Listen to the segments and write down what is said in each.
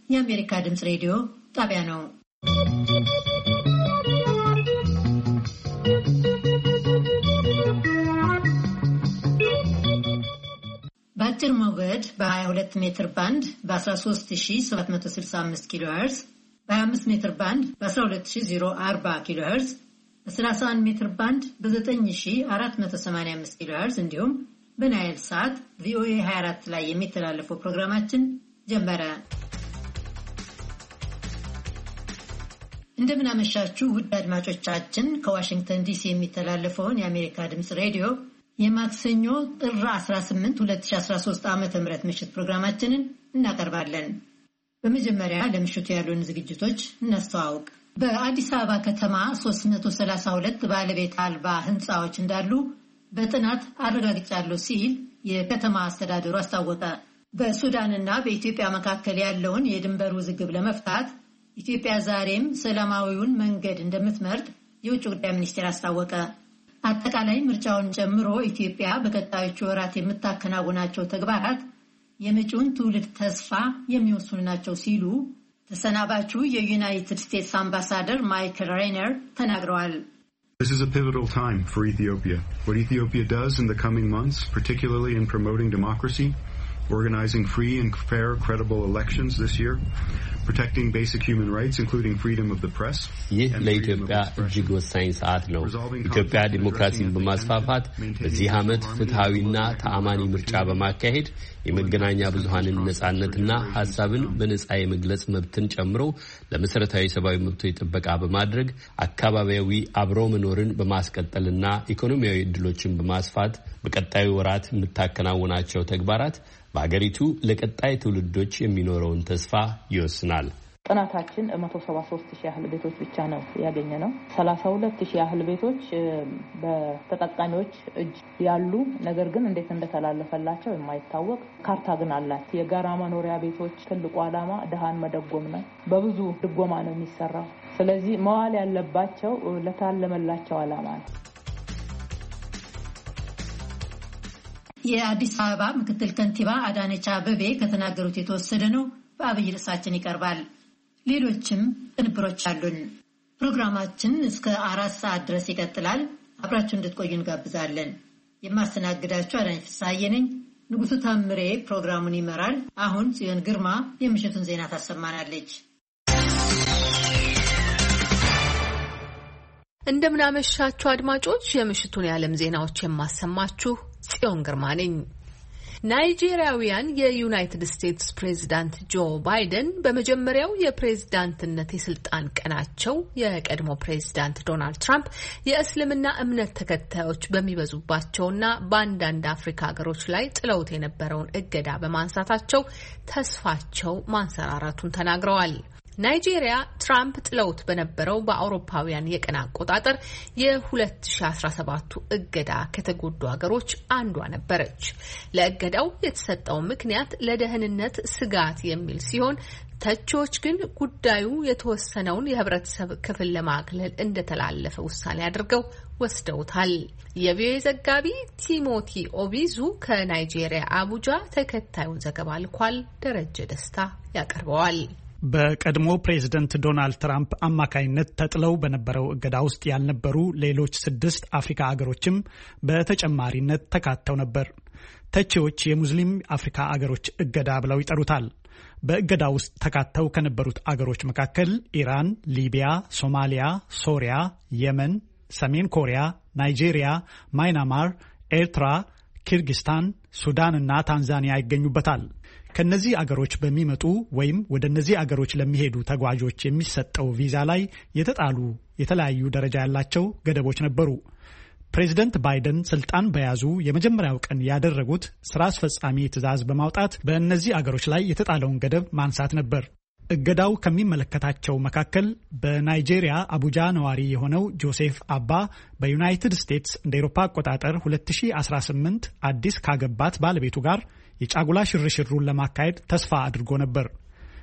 የአሜሪካ ድምጽ ሬዲዮ ጣቢያ ነው። በአጭር ሞገድ በ22 ሜትር ባንድ በ13765 ኪሎ ሄርዝ፣ በ25 ሜትር ባንድ በ12040 ኪሎ ሄርዝ፣ በ31 ሜትር ባንድ በ9485 ኪሎ ሄርዝ እንዲሁም በናይል ሳት ቪኦኤ 24 ላይ የሚተላለፈው ፕሮግራማችን ጀመረ። እንደምን አመሻችሁ ውድ አድማጮቻችን። ከዋሽንግተን ዲሲ የሚተላለፈውን የአሜሪካ ድምጽ ሬዲዮ የማክሰኞ ጥር 18 2013 ዓ.ም ምሽት ፕሮግራማችንን እናቀርባለን። በመጀመሪያ ለምሽቱ ያሉን ዝግጅቶች እናስተዋውቅ። በአዲስ አበባ ከተማ 332 ባለቤት አልባ ህንፃዎች እንዳሉ በጥናት አረጋግጫለሁ ሲል የከተማ አስተዳደሩ አስታወቀ። በሱዳንና በኢትዮጵያ መካከል ያለውን የድንበር ውዝግብ ለመፍታት ኢትዮጵያ ዛሬም ሰላማዊውን መንገድ እንደምትመርጥ የውጭ ጉዳይ ሚኒስቴር አስታወቀ። አጠቃላይ ምርጫውን ጨምሮ ኢትዮጵያ በቀጣዮቹ ወራት የምታከናውናቸው ተግባራት የመጪውን ትውልድ ተስፋ የሚወስኑ ናቸው ሲሉ ተሰናባቹ የዩናይትድ ስቴትስ አምባሳደር ማይክል ሬነር ተናግረዋል። This is a pivotal time for Ethiopia. What Ethiopia does in the coming months, particularly in promoting democracy, organizing free and fair, credible elections this year, protecting basic human rights, including freedom of the press. ይህ ለኢትዮጵያ እጅግ ወሳኝ ሰዓት ነው። ኢትዮጵያ ዲሞክራሲን በማስፋፋት በዚህ ዓመት ፍትሃዊና ተአማኒ ምርጫ በማካሄድ የመገናኛ ብዙሃንን ነጻነትና ሐሳብን በነጻ የመግለጽ መብትን ጨምሮ ለመሰረታዊ ሰብአዊ መብቶች ጥበቃ በማድረግ አካባቢያዊ አብሮ መኖርን በማስቀጠልና ኢኮኖሚያዊ ዕድሎችን በማስፋት በቀጣዩ ወራት የምታከናውናቸው ተግባራት በአገሪቱ ለቀጣይ ትውልዶች የሚኖረውን ተስፋ ይወስናል። ጥናታችን 173,000 ያህል ቤቶች ብቻ ነው ያገኘነው። 32,000 ያህል ቤቶች በተጠቃሚዎች እጅ ያሉ ነገር ግን እንዴት እንደተላለፈላቸው የማይታወቅ ካርታ ግን አላት። የጋራ መኖሪያ ቤቶች ትልቁ ዓላማ ድሃን መደጎም ነው። በብዙ ድጎማ ነው የሚሰራው። ስለዚህ መዋል ያለባቸው ለታለመላቸው ዓላማ ነው። የአዲስ አበባ ምክትል ከንቲባ አዳነች አቤቤ ከተናገሩት የተወሰደ ነው። በአብይ ርዕሳችን ይቀርባል። ሌሎችም ቅንብሮች አሉን። ፕሮግራማችን እስከ 4 ሰዓት ድረስ ይቀጥላል። አብራችሁ እንድትቆዩ እንጋብዛለን። የማስተናግዳችሁ አዳነች ፍስሐዬ ነኝ። ንጉሱ ታምሬ ፕሮግራሙን ይመራል። አሁን ጽዮን ግርማ የምሽቱን ዜና ታሰማናለች። እንደምናመሻችሁ አድማጮች፣ የምሽቱን የዓለም ዜናዎች የማሰማችሁ ጽዮን ግርማ ነኝ። ናይጄሪያውያን የዩናይትድ ስቴትስ ፕሬዝዳንት ጆ ባይደን በመጀመሪያው የፕሬዝዳንትነት የስልጣን ቀናቸው የቀድሞ ፕሬዝዳንት ዶናልድ ትራምፕ የእስልምና እምነት ተከታዮች በሚበዙባቸውና በአንዳንድ አፍሪካ ሀገሮች ላይ ጥለውት የነበረውን እገዳ በማንሳታቸው ተስፋቸው ማንሰራራቱን ተናግረዋል። ናይጄሪያ ትራምፕ ጥለውት በነበረው በአውሮፓውያን የቀን አቆጣጠር የ2017 እገዳ ከተጎዱ ሀገሮች አንዷ ነበረች። ለእገዳው የተሰጠው ምክንያት ለደህንነት ስጋት የሚል ሲሆን ተቺዎች ግን ጉዳዩ የተወሰነውን የህብረተሰብ ክፍል ለማግለል እንደተላለፈ ውሳኔ አድርገው ወስደውታል። የቪኦኤ ዘጋቢ ቲሞቲ ኦቢዙ ከናይጄሪያ አቡጃ ተከታዩን ዘገባ ልኳል። ደረጀ ደስታ ያቀርበዋል። በቀድሞ ፕሬዝዳንት ዶናልድ ትራምፕ አማካይነት ተጥለው በነበረው እገዳ ውስጥ ያልነበሩ ሌሎች 6 አፍሪካ አገሮችም በተጨማሪነት ተካተው ነበር። ተቺዎች የሙስሊም አፍሪካ አገሮች እገዳ ብለው ይጠሩታል። በእገዳ ውስጥ ተካተው ከነበሩት አገሮች መካከል ኢራን፣ ሊቢያ፣ ሶማሊያ፣ ሶሪያ፣ የመን፣ ሰሜን ኮሪያ፣ ናይጄሪያ፣ ማይናማር፣ ኤርትራ፣ ኪርጊስታን፣ ሱዳን እና ታንዛኒያ ይገኙበታል። ከነዚህ አገሮች በሚመጡ ወይም ወደ እነዚህ አገሮች ለሚሄዱ ተጓዦች የሚሰጠው ቪዛ ላይ የተጣሉ የተለያዩ ደረጃ ያላቸው ገደቦች ነበሩ። ፕሬዝዳንት ባይደን ስልጣን በያዙ የመጀመሪያው ቀን ያደረጉት ስራ አስፈጻሚ ትዕዛዝ በማውጣት በእነዚህ አገሮች ላይ የተጣለውን ገደብ ማንሳት ነበር። እገዳው ከሚመለከታቸው መካከል በናይጄሪያ አቡጃ ነዋሪ የሆነው ጆሴፍ አባ በዩናይትድ ስቴትስ እንደ አውሮፓ አቆጣጠር 2018 አዲስ ካገባት ባለቤቱ ጋር የጫጉላ ሽርሽሩን ለማካሄድ ተስፋ አድርጎ ነበር።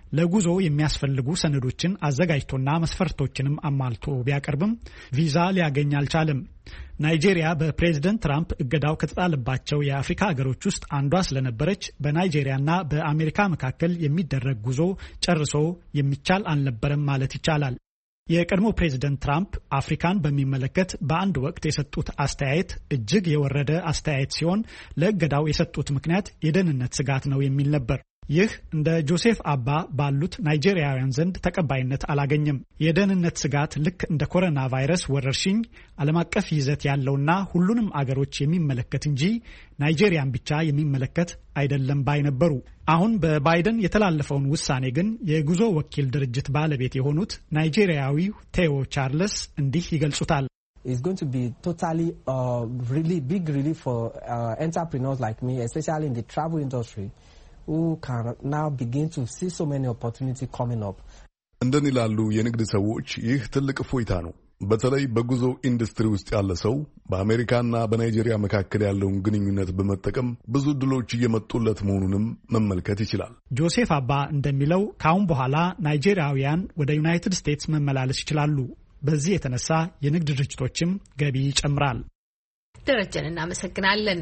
ለጉዞ የሚያስፈልጉ ሰነዶችን አዘጋጅቶና መስፈርቶችንም አሟልቶ ቢያቀርብም ቪዛ ሊያገኝ አልቻለም። ናይጄሪያ በፕሬዝዳንት ትራምፕ እገዳው ከተጣለባቸው የአፍሪካ ሀገሮች ውስጥ አንዷ ስለነበረች በናይጄሪያና በአሜሪካ መካከል የሚደረግ ጉዞ ጨርሶ የሚቻል አልነበረም ማለት ይቻላል። የቀድሞ ፕሬዝዳንት ትራምፕ አፍሪካን በሚመለከት በአንድ ወቅት የሰጡት አስተያየት እጅግ የወረደ አስተያየት ሲሆን ለእገዳው የሰጡት ምክንያት የደህንነት ስጋት ነው የሚል ነበር። ይህ እንደ ጆሴፍ አባ ባሉት ናይጄሪያውያን ዘንድ ተቀባይነት አላገኘም። የደህንነት ስጋት ልክ እንደ ኮሮና ቫይረስ ወረርሽኝ ዓለም አቀፍ ይዘት ያለውና ሁሉንም አገሮች የሚመለከት እንጂ ናይጄሪያን ብቻ የሚመለከት አይደለም ባይ ነበሩ። አሁን በባይደን የተላለፈውን ውሳኔ ግን የጉዞ ወኪል ድርጅት ባለቤት የሆኑት ናይጄሪያዊው ቴዎ ቻርልስ እንዲህ ይገልጹታል። It's going to be totally really big relief for entrepreneurs like me, especially in the travel industry, who can now begin to see so many opportunities coming up. እንደኔ ላሉ የንግድ ሰዎች ይህ ትልቅ እፎይታ ነው። በተለይ በጉዞ ኢንዱስትሪ ውስጥ ያለ ሰው በአሜሪካና በናይጄሪያ መካከል ያለውን ግንኙነት በመጠቀም ብዙ ዕድሎች እየመጡለት መሆኑንም መመልከት ይችላል። ጆሴፍ አባ እንደሚለው ከአሁን በኋላ ናይጄሪያውያን ወደ ዩናይትድ ስቴትስ መመላለስ ይችላሉ። በዚህ የተነሳ የንግድ ድርጅቶችም ገቢ ይጨምራል። ደረጀን እናመሰግናለን።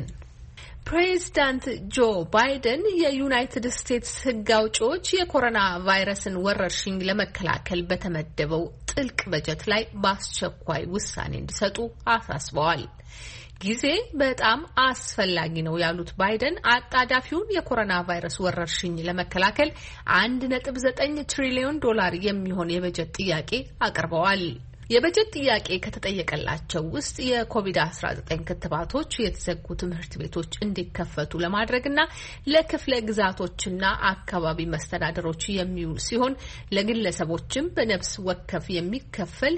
ፕሬዚዳንት ጆ ባይደን የዩናይትድ ስቴትስ ሕግ አውጪዎች የኮሮና ቫይረስን ወረርሽኝ ለመከላከል በተመደበው ጥልቅ በጀት ላይ በአስቸኳይ ውሳኔ እንዲሰጡ አሳስበዋል። ጊዜ በጣም አስፈላጊ ነው ያሉት ባይደን አጣዳፊውን የኮሮና ቫይረስ ወረርሽኝ ለመከላከል $1.9 ትሪሊዮን የሚሆን የበጀት ጥያቄ አቅርበዋል። የበጀት ጥያቄ ከተጠየቀላቸው ውስጥ የኮቪድ-19 ክትባቶች፣ የተዘጉ ትምህርት ቤቶች እንዲከፈቱ ለማድረግና ለክፍለ ግዛቶችና አካባቢ መስተዳደሮች የሚውል ሲሆን ለግለሰቦችም በነፍስ ወከፍ የሚከፈል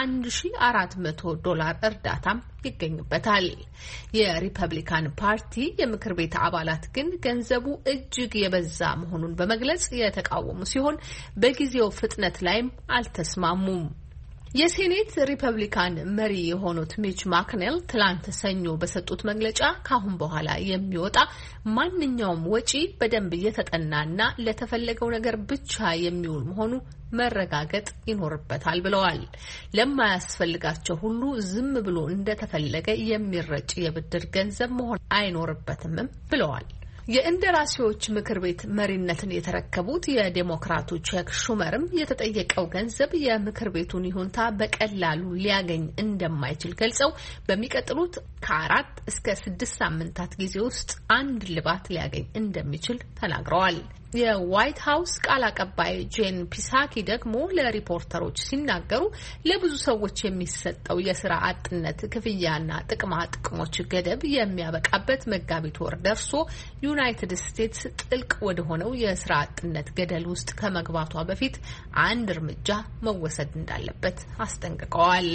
$1,400 እርዳታም ይገኙበታል። የሪፐብሊካን ፓርቲ የምክር ቤት አባላት ግን ገንዘቡ እጅግ የበዛ መሆኑን በመግለጽ የተቃወሙ ሲሆን በጊዜው ፍጥነት ላይም አልተስማሙም። የሴኔት ሪፐብሊካን መሪ የሆኑት ሚች ማክኔል ትላንት ሰኞ በሰጡት መግለጫ ካሁን በኋላ የሚወጣ ማንኛውም ወጪ በደንብ እየተጠናና ለተፈለገው ነገር ብቻ የሚውል መሆኑ መረጋገጥ ይኖርበታል ብለዋል። ለማያስፈልጋቸው ሁሉ ዝም ብሎ እንደተፈለገ የሚረጭ የብድር ገንዘብ መሆን አይኖርበትም ብለዋል። የእንደራሴዎች ምክር ቤት መሪነትን የተረከቡት የዴሞክራቱ ቸክ ሹመርም የተጠየቀው ገንዘብ የምክር ቤቱን ይሁንታ በቀላሉ ሊያገኝ እንደማይችል ገልጸው በሚቀጥሉት ከ4 እስከ 6 ሳምንታት ጊዜ ውስጥ አንድ ልባት ሊያገኝ እንደሚችል ተናግረዋል። የዋይት ሀውስ ቃል አቀባይ ጄን ፒሳኪ ደግሞ ለሪፖርተሮች ሲናገሩ ለብዙ ሰዎች የሚሰጠው የስራ አጥነት ክፍያና ጥቅማ ጥቅሞች ገደብ የሚያበቃበት መጋቢት ወር ደርሶ ዩናይትድ ስቴትስ ጥልቅ ወደ ሆነው የስራ አጥነት ገደል ውስጥ ከመግባቷ በፊት አንድ እርምጃ መወሰድ እንዳለበት አስጠንቅቀዋል።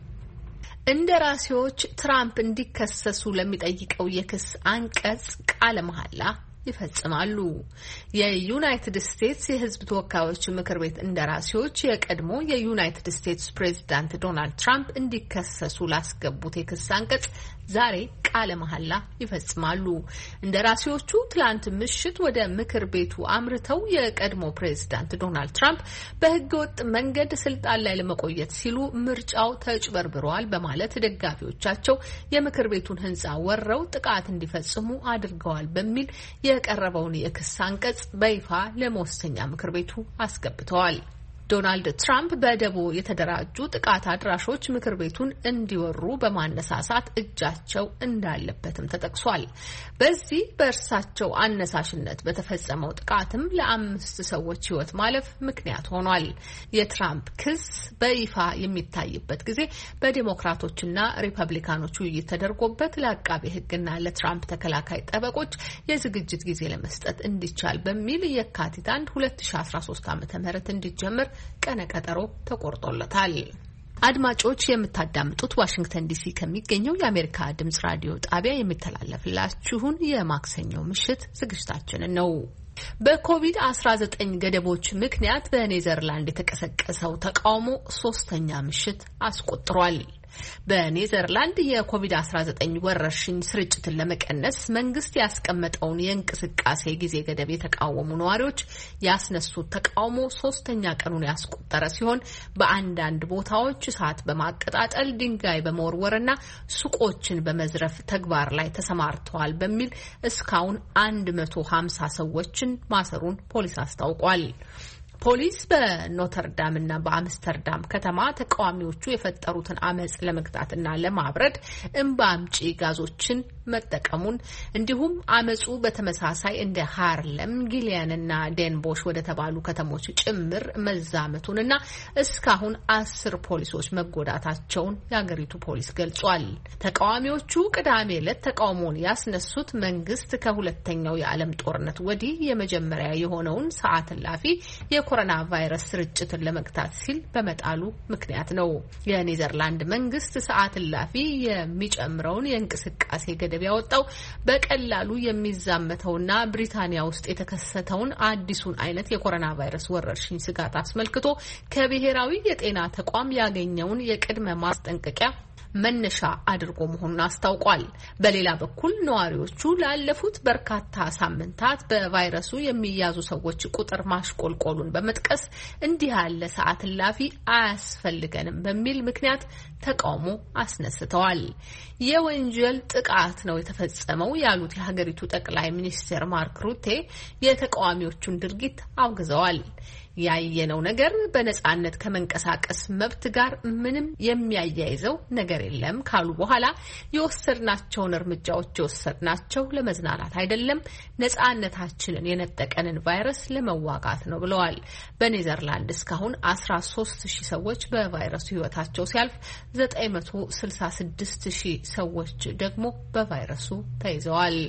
እንደራሴዎች ትራምፕ እንዲከሰሱ ለሚጠይቀው የክስ አንቀጽ ቃለ መሐላ ይፈጽማሉ። የዩናይትድ ስቴትስ የሕዝብ ተወካዮች ምክር ቤት እንደራሴዎች የቀድሞ የዩናይትድ ስቴትስ ፕሬዝዳንት ዶናልድ ትራምፕ እንዲከሰሱ ላስገቡት የክስ አንቀጽ ዛሬ ቃለ መሐላ ይፈጽማሉ። እንደራሴዎቹ ትላንት ምሽት ወደ ምክር ቤቱ አምርተው የቀድሞ ፕሬዝዳንት ዶናልድ ትራምፕ በህገወጥ መንገድ ስልጣን ላይ ለመቆየት ሲሉ ምርጫው ተጭበርብረዋል በማለት ደጋፊዎቻቸው የምክር ቤቱን ህንጻ ወረው ጥቃት እንዲፈጽሙ አድርገዋል በሚል የቀረበውን የክስ አንቀጽ በይፋ ለመወሰኛ ምክር ቤቱ አስገብተዋል። ዶናልድ ትራምፕ በደቦ የተደራጁ ጥቃት አድራሾች ምክር ቤቱን እንዲወሩ በማነሳሳት እጃቸው እንዳለበትም ተጠቅሷል። በዚህ በእርሳቸው አነሳሽነት በተፈጸመው ጥቃትም ለ5 ሰዎች ህይወት ማለፍ ምክንያት ሆኗል። የትራምፕ ክስ በይፋ የሚታይበት ጊዜ በዲሞክራቶችና ሪፐብሊካኖች ውይይት ተደርጎበት ለአቃቤ ህግና ለትራምፕ ተከላካይ ጠበቆች የዝግጅት ጊዜ ለመስጠት እንዲቻል በሚል የካቲት 1 2013 ዓ.ም እንዲጀምር ቀነ ቀጠሮ ተቆርጦለታል። አድማጮች የምታዳምጡት ዋሽንግተን ዲሲ ከሚገኘው የአሜሪካ ድምጽ ራዲዮ ጣቢያ የሚተላለፍላችሁን የማክሰኞ ምሽት ዝግጅታችንን ነው። በኮቪድ-19 ገደቦች ምክንያት በኔዘርላንድ የተቀሰቀሰው ተቃውሞ 3ኛ ምሽት አስቆጥሯል። በኔዘርላንድ የኮቪድ-19 ወረርሽኝ ስርጭትን ለመቀነስ መንግስት ያስቀመጠውን የእንቅስቃሴ ጊዜ ገደብ የተቃወሙ ነዋሪዎች ያስነሱት ተቃውሞ 3ኛ ቀኑን ያስቆጠረ ሲሆን በአንዳንድ ቦታዎች እሳት በማቀጣጠል ድንጋይ በመወርወርና ሱቆችን በመዝረፍ ተግባር ላይ ተሰማርተዋል በሚል እስካሁን 150 ሰዎችን ማሰሩን ፖሊስ አስታውቋል። ፖሊስ በኖተርዳም እና በአምስተርዳም ከተማ ተቃዋሚዎቹ የፈጠሩትን አመጽ ለመግታትና ለማብረድ እንባ አምጪ ጋዞችን መጠቀሙን እንዲሁም አመጹ በተመሳሳይ እንደ ሃርለም፣ ጊሊያን እና ዴንቦሽ ወደ ተባሉ ከተሞች ጭምር መዛመቱንና እስካሁን 10 ፖሊሶች መጎዳታቸውን የሀገሪቱ ፖሊስ ገልጿል። ተቃዋሚዎቹ ቅዳሜ ዕለት ተቃውሞውን ያስነሱት መንግስት ከሁለተኛው የዓለም ጦርነት ወዲህ የመጀመሪያ የሆነውን ሰዓት እላፊ የኮሮና ቫይረስ ስርጭትን ለመግታት ሲል በመጣሉ ምክንያት ነው። የኔዘርላንድ መንግስት ሰዓት እላፊ የሚጨምረውን የእንቅስቃሴ ገደብ ያወጣው በቀላሉ የሚዛመተውና ብሪታንያ ውስጥ የተከሰተውን አዲሱን አይነት የኮሮና ቫይረስ ወረርሽኝ ስጋት አስመልክቶ ከብሔራዊ የጤና ተቋም ያገኘውን የቅድመ ማስጠንቀቂያ መነሻ አድርጎ መሆኑን አስታውቋል። በሌላ በኩል ነዋሪዎቹ ላለፉት በርካታ ሳምንታት በቫይረሱ የሚያዙ ሰዎች ቁጥር ማሽቆልቆሉን በመጥቀስ እንዲህ ያለ ሰዓት እላፊ አያስፈልገንም በሚል ምክንያት ተቃውሞ አስነስተዋል። የወንጀል ጥቃት ነው የተፈጸመው ያሉት የሀገሪቱ ጠቅላይ ሚኒስትር ማርክ ሩቴ የተቃዋሚዎቹን ድርጊት አውግዘዋል። ያየነው ነገር በነጻነት ከመንቀሳቀስ መብት ጋር ምንም የሚያያይዘው ነገር የለም ካሉ በኋላ የወሰድናቸውን እርምጃዎች የወሰድናቸው ለመዝናናት አይደለም፣ ነጻነታችንን የነጠቀንን ቫይረስ ለመዋጋት ነው ብለዋል። በኔዘርላንድ እስካሁን 13,000 ሰዎች በቫይረሱ ሕይወታቸው ሲያልፍ 966,000 ሰዎች ደግሞ በቫይረሱ ተይዘዋል።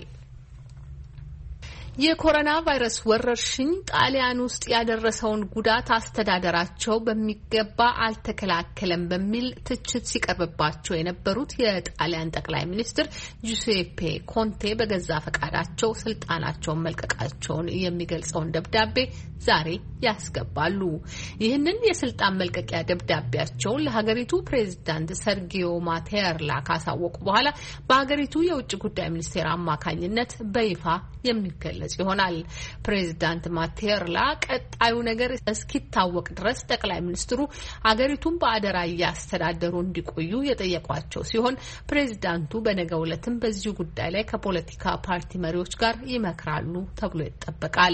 የኮሮና ቫይረስ ወረርሽኝ ጣሊያን ውስጥ ያደረሰውን ጉዳት አስተዳደራቸው በሚገባ አልተከላከለም በሚል ትችት ሲቀርብባቸው የነበሩት የጣሊያን ጠቅላይ ሚኒስትር ጁሴፔ ኮንቴ በገዛ ፈቃዳቸው ስልጣናቸውን መልቀቃቸውን የሚገልጸውን ደብዳቤ ዛሬ ያስገባሉ። ይህንን የስልጣን መልቀቂያ ደብዳቤያቸውን ለሀገሪቱ ፕሬዝዳንት ሰርጊዮ ማቴርላ ካሳወቁ በኋላ በሀገሪቱ የውጭ ጉዳይ ሚኒስቴር አማካኝነት በይፋ የሚገለጽ ይሆናል። ፕሬዝዳንት ማቴርላ ቀጣዩ ነገር እስኪታወቅ ድረስ ጠቅላይ ሚኒስትሩ አገሪቱን በአደራ እያስተዳደሩ እንዲቆዩ የጠየቋቸው ሲሆን ፕሬዝዳንቱ በነገው ዕለትም በዚሁ ጉዳይ ላይ ከፖለቲካ ፓርቲ መሪዎች ጋር ይመክራሉ ተብሎ ይጠበቃል።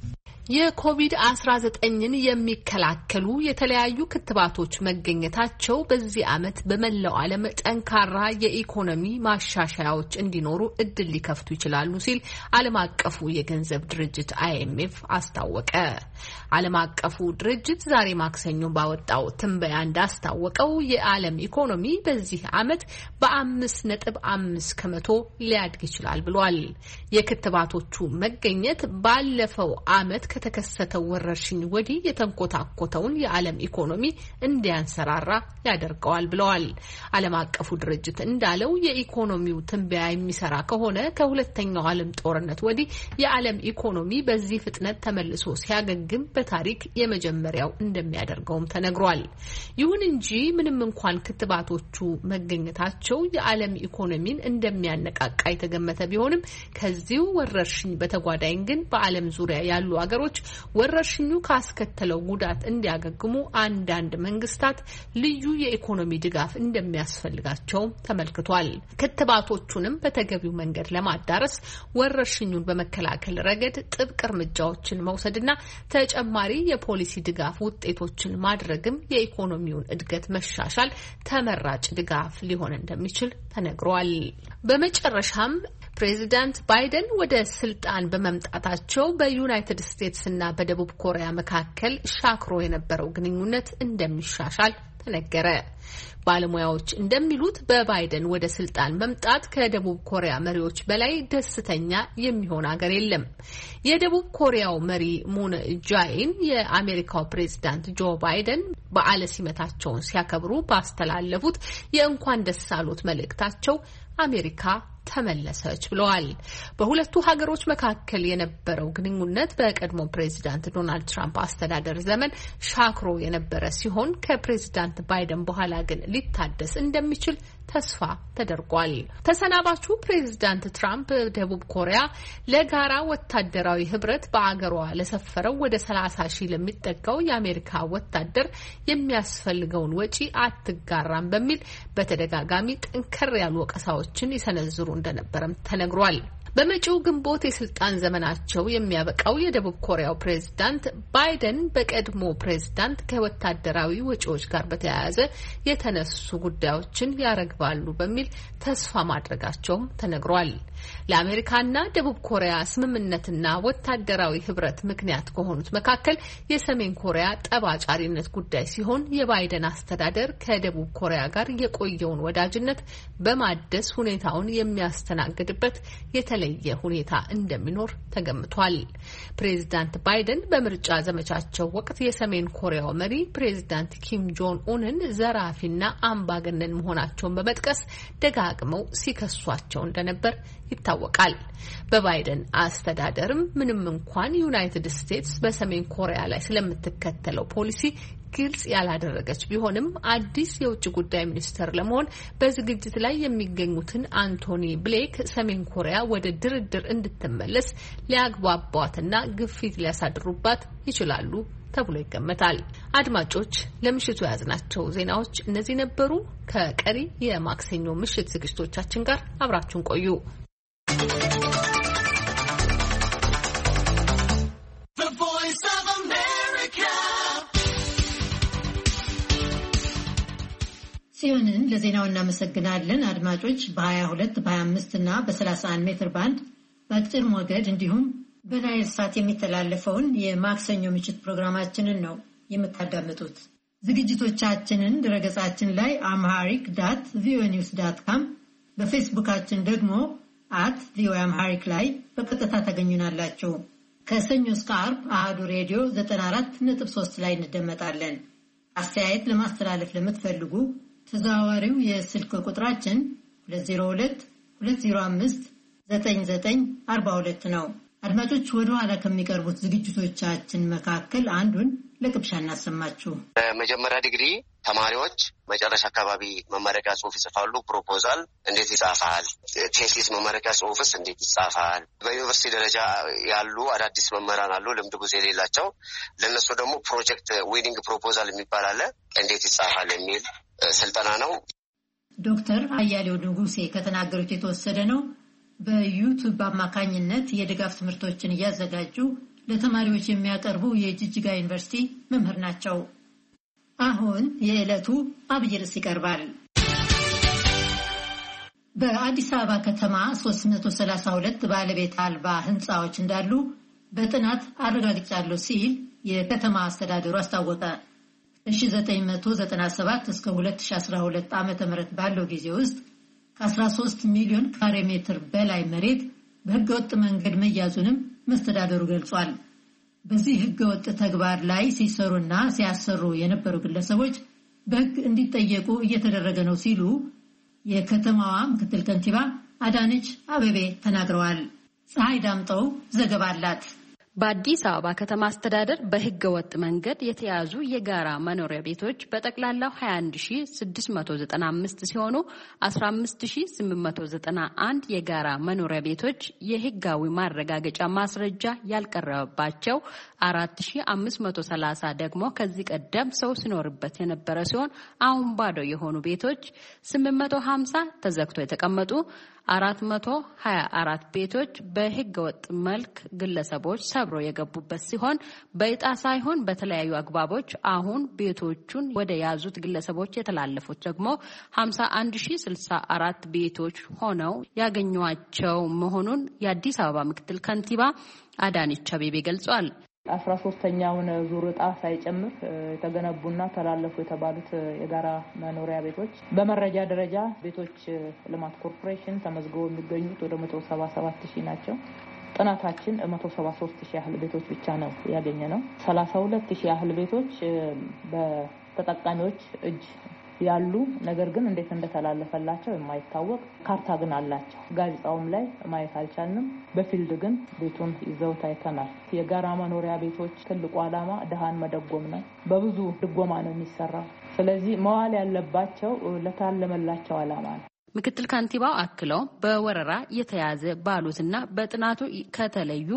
የኮቪድ-19ን የሚከላከሉ የተለያዩ ክትባቶች መገኘታቸው በዚህ ዓመት በመላው ዓለም ጠንካራ የኢኮኖሚ ማሻሻያዎች እንዲኖሩ እድል ሊከፍቱ ይችላሉ ሲል ዓለም አቀፉ የገንዘብ ድርጅት IMF አስታወቀ። ዓለም አቀፉ ድርጅት ዛሬ ማክሰኞ ባወጣው ትንበያ እንዳስታወቀው የዓለም ኢኮኖሚ በዚህ ዓመት በ5.5 ከመቶ ሊያድግ ይችላል ብሏል። የክትባቶቹ መገኘት ባለፈው ዓመት ከተከሰተው ወረርሽኝ ወዲህ የተንኮታኮተውን የዓለም ኢኮኖሚ እንዲያንሰራራ ያደርገዋል ብለዋል። ዓለም አቀፉ ድርጅት እንዳለው የኢኮኖሚው ትንበያ የሚሰራ ከሆነ ከሁለተኛው ዓለም ጦርነት ወዲህ የዓለም ኢኮኖሚ በዚህ ፍጥነት ተመልሶ ሲያገግም በታሪክ የመጀመሪያው እንደሚያደርገውም ተነግሯል። ይሁን እንጂ ምንም እንኳን ክትባቶቹ መገኘታቸው የዓለም ኢኮኖሚን እንደሚያነቃቃ የተገመተ ቢሆንም ከዚሁ ወረርሽኝ በተጓዳኝ ግን በዓለም ዙሪያ ያሉ አገሮች ወረርሽኙ ካስከተለው ጉዳት እንዲያገግሙ አንዳንድ መንግስታት ልዩ የኢኮኖሚ ድጋፍ እንደሚያስፈልጋቸው ተመልክቷል። ክትባቶቹንም በተገቢው መንገድ ለማዳረስ ወረርሽኙን በመከላከል ረገድ ጥብቅ እርምጃዎችን መውሰድና ተጨማሪ የፖሊሲ ድጋፍ ውጤቶችን ማድረግም የኢኮኖሚውን እድገት መሻሻል ተመራጭ ድጋፍ ሊሆን እንደሚችል ተነግሯል። በመጨረሻም ፕሬዚዳንት ባይደን ወደ ስልጣን በመምጣታቸው በዩናይትድ ስቴትስ እና በደቡብ ኮሪያ መካከል ሻክሮ የነበረው ግንኙነት እንደሚሻሻል ተነገረ። ባለሙያዎች እንደሚሉት በባይደን ወደ ስልጣን መምጣት ከደቡብ ኮሪያ መሪዎች በላይ ደስተኛ የሚሆን ሀገር የለም። የደቡብ ኮሪያው መሪ ሙን ጃኢን የአሜሪካው ፕሬዝዳንት ጆ ባይደን በዓለ ሲመታቸውን ሲያከብሩ ባስተላለፉት የእንኳን ደስ አሎት መልእክታቸው አሜሪካ ተመለሰች ብለዋል። በሁለቱ ሀገሮች መካከል የነበረው ግንኙነት በቀድሞ ፕሬዚዳንት ዶናልድ ትራምፕ አስተዳደር ዘመን ሻክሮ የነበረ ሲሆን ከፕሬዚዳንት ባይደን በኋላ ግን ሊታደስ እንደሚችል ተስፋ ተደርጓል። ተሰናባቹ ፕሬዚዳንት ትራምፕ ደቡብ ኮሪያ ለጋራ ወታደራዊ ህብረት በአገሯ ለሰፈረው ወደ 30,000 ለሚጠጋው የአሜሪካ ወታደር የሚያስፈልገውን ወጪ አትጋራም በሚል በተደጋጋሚ ጠንከር ያሉ ወቀሳዎችን ይሰነዝሩ እንደነበረም ተነግሯል። በመጪው ግንቦት የስልጣን ዘመናቸው የሚያበቃው የደቡብ ኮሪያው ፕሬዝዳንት ባይደን በቀድሞ ፕሬዝዳንት ከወታደራዊ ወጪዎች ጋር በተያያዘ የተነሱ ጉዳዮችን ያረግባሉ በሚል ተስፋ ማድረጋቸውም ተነግሯል። ለአሜሪካና ደቡብ ኮሪያ ስምምነትና ወታደራዊ ህብረት ምክንያት ከሆኑት መካከል የሰሜን ኮሪያ ጠባጫሪነት ጉዳይ ሲሆን የባይደን አስተዳደር ከደቡብ ኮሪያ ጋር የቆየውን ወዳጅነት በማደስ ሁኔታውን የሚያስተናግድበት የተለየ ሁኔታ እንደሚኖር ተገምቷል። ፕሬዚዳንት ባይደን በምርጫ ዘመቻቸው ወቅት የሰሜን ኮሪያው መሪ ፕሬዚዳንት ኪም ጆን ኡንን ዘራፊና አምባገነን መሆናቸውን በመጥቀስ ደጋግመው ሲከሷቸው እንደነበር ይታወቃል። በባይደን አስተዳደርም ምንም እንኳን ዩናይትድ ስቴትስ በሰሜን ኮሪያ ላይ ስለምትከተለው ፖሊሲ ግልጽ ያላደረገች ቢሆንም አዲስ የውጭ ጉዳይ ሚኒስትር ለመሆን በዝግጅት ላይ የሚገኙትን አንቶኒ ብሌክ ሰሜን ኮሪያ ወደ ድርድር እንድትመለስ ሊያግባቧትና ግፊት ሊያሳድሩባት ይችላሉ ተብሎ ይገመታል። አድማጮች፣ ለምሽቱ ያዝናቸው ዜናዎች እነዚህ ነበሩ። ከቀሪ የማክሰኞ ምሽት ዝግጅቶቻችን ጋር አብራችሁን ቆዩ። ጽዮንን ለዜናው እናመሰግናለን። አድማጮች በ22 በ25 እና በ31 ሜትር ባንድ በአጭር ሞገድ እንዲሁም በናይል ሳት የሚተላለፈውን የማክሰኞ ምሽት ፕሮግራማችንን ነው የምታዳምጡት። ዝግጅቶቻችንን ድረገጻችን ላይ amharic.voanews.com በፌስቡካችን ደግሞ @voamharic ላይ በቀጥታ ታገኙናላችሁ። ከሰኞ እስከ ዓርብ አሃዱ ሬዲዮ 94.3 ላይ እንደመጣለን። አስተያየት ለማስተላለፍ ለምትፈልጉ ተዛዋሪው የስልክ ቁጥራችን 202-205-9942 ነው። አድማጮች ወደ ኋላ ከሚቀርቡት ዝግጅቶቻችን መካከል አንዱን ለቅምሻ እናሰማችሁ። በመጀመሪያ ዲግሪ ተማሪዎች መጨረሻ አካባቢ መመረቂያ ጽሑፍ ይጽፋሉ። ፕሮፖዛል እንዴት ይጻፋል? ቴሲስ መመረቂያ ጽሑፍስ እንዴት ይጻፋል? በዩኒቨርሲቲ ደረጃ ያሉ አዳዲስ መምህራን አሉ፣ ልምድ ጉዞ የሌላቸው። ለነሱ ደግሞ ፕሮጀክት ዊኒንግ ፕሮፖዛል የሚባል አለ። እንዴት ይጻፋል የሚል ስልጠና ነው። ዶክተር አያሌው ንጉሴ ከተናገሩት የተወሰደ ነው። በዩቲዩብ አማካኝነት የድጋፍ ትምህርቶችን እያዘጋጁ ለተማሪዎች የሚያቀርቡ የጅጅጋ ዩኒቨርሲቲ መምህር ናቸው። አሁን የዕለቱ አብይ ርዕስ ይቀርባል። በአዲስ አበባ ከተማ 332 ባለቤት አልባ ህንፃዎች እንዳሉ በጥናት አረጋግጫለሁ ሲል የከተማ አስተዳደሩ አስታወቀ። ከ1997 እስከ 2012 ዓ.ም ባለው ጊዜ ውስጥ ከ13 ሚሊዮን ካሬ ሜትር በላይ መሬት በህገወጥ መንገድ መያዙንም መስተዳደሩ ገልጿል። በዚህ ህገወጥ ተግባር ላይ ሲሰሩና ሲያሰሩ የነበሩ ግለሰቦች በህግ እንዲጠየቁ እየተደረገ ነው ሲሉ የከተማዋ ምክትል ከንቲባ አዳነች አቤቤ ተናግረዋል። ፀሐይ ዳምጠው ዘገባ አላት። በአዲስ አበባ ከተማ አስተዳደር በህገ ወጥ መንገድ የተያዙ የጋራ መኖሪያ ቤቶች በጠቅላላው 21695 ሲሆኑ 15891 የጋራ መኖሪያ ቤቶች የህጋዊ ማረጋገጫ ማስረጃ ያልቀረበባቸው፣ 4530 ደግሞ ከዚህ ቀደም ሰው ሲኖርበት የነበረ ሲሆን አሁን ባዶ የሆኑ ቤቶች 850 ተዘግቶ የተቀመጡ፣ 424 ቤቶች በህገ ወጥ መልክ ግለሰቦች ሰብሮ የገቡበት ሲሆን በዕጣ ሳይሆን በተለያዩ አግባቦች አሁን ቤቶቹን ወደ ያዙት ግለሰቦች የተላለፉት ደግሞ 51064 ቤቶች ሆነው ያገኟቸው መሆኑን የአዲስ አበባ ምክትል ከንቲባ አዳነች አቤቤ ገልጿል። 13ኛውን ዙር ዕጣ ሳይጨምር የተገነቡና ተላለፉ የተባሉት የጋራ መኖሪያ ቤቶች በመረጃ ደረጃ ቤቶች ልማት ኮርፖሬሽን ተመዝግበው የሚገኙት ወደ 177,000 ናቸው። ጥናታችን 173,000 ያህል ቤቶች ብቻ ነው ያገኘነው። 32,000 ያህል ቤቶች በተጠቃሚዎች እጅ ያሉ ነገር ግን እንዴት እንደተላለፈላቸው የማይታወቅ ካርታ ግን አላቸው። ጋዜጣውም ላይ ማየት አልቻልንም። በፊልድ ግን ቤቱን ይዘው ታይተናል። የጋራ መኖሪያ ቤቶች ትልቁ ዓላማ ድሃን መደጎም ነው። በብዙ ድጎማ ነው የሚሰራው። ስለዚህ መዋል ያለባቸው ለታለመላቸው ዓላማ ነው። ምክትል ካንቲባው አክለው በወረራ የተያዘ ባሉትና በጥናቱ ከተለዩ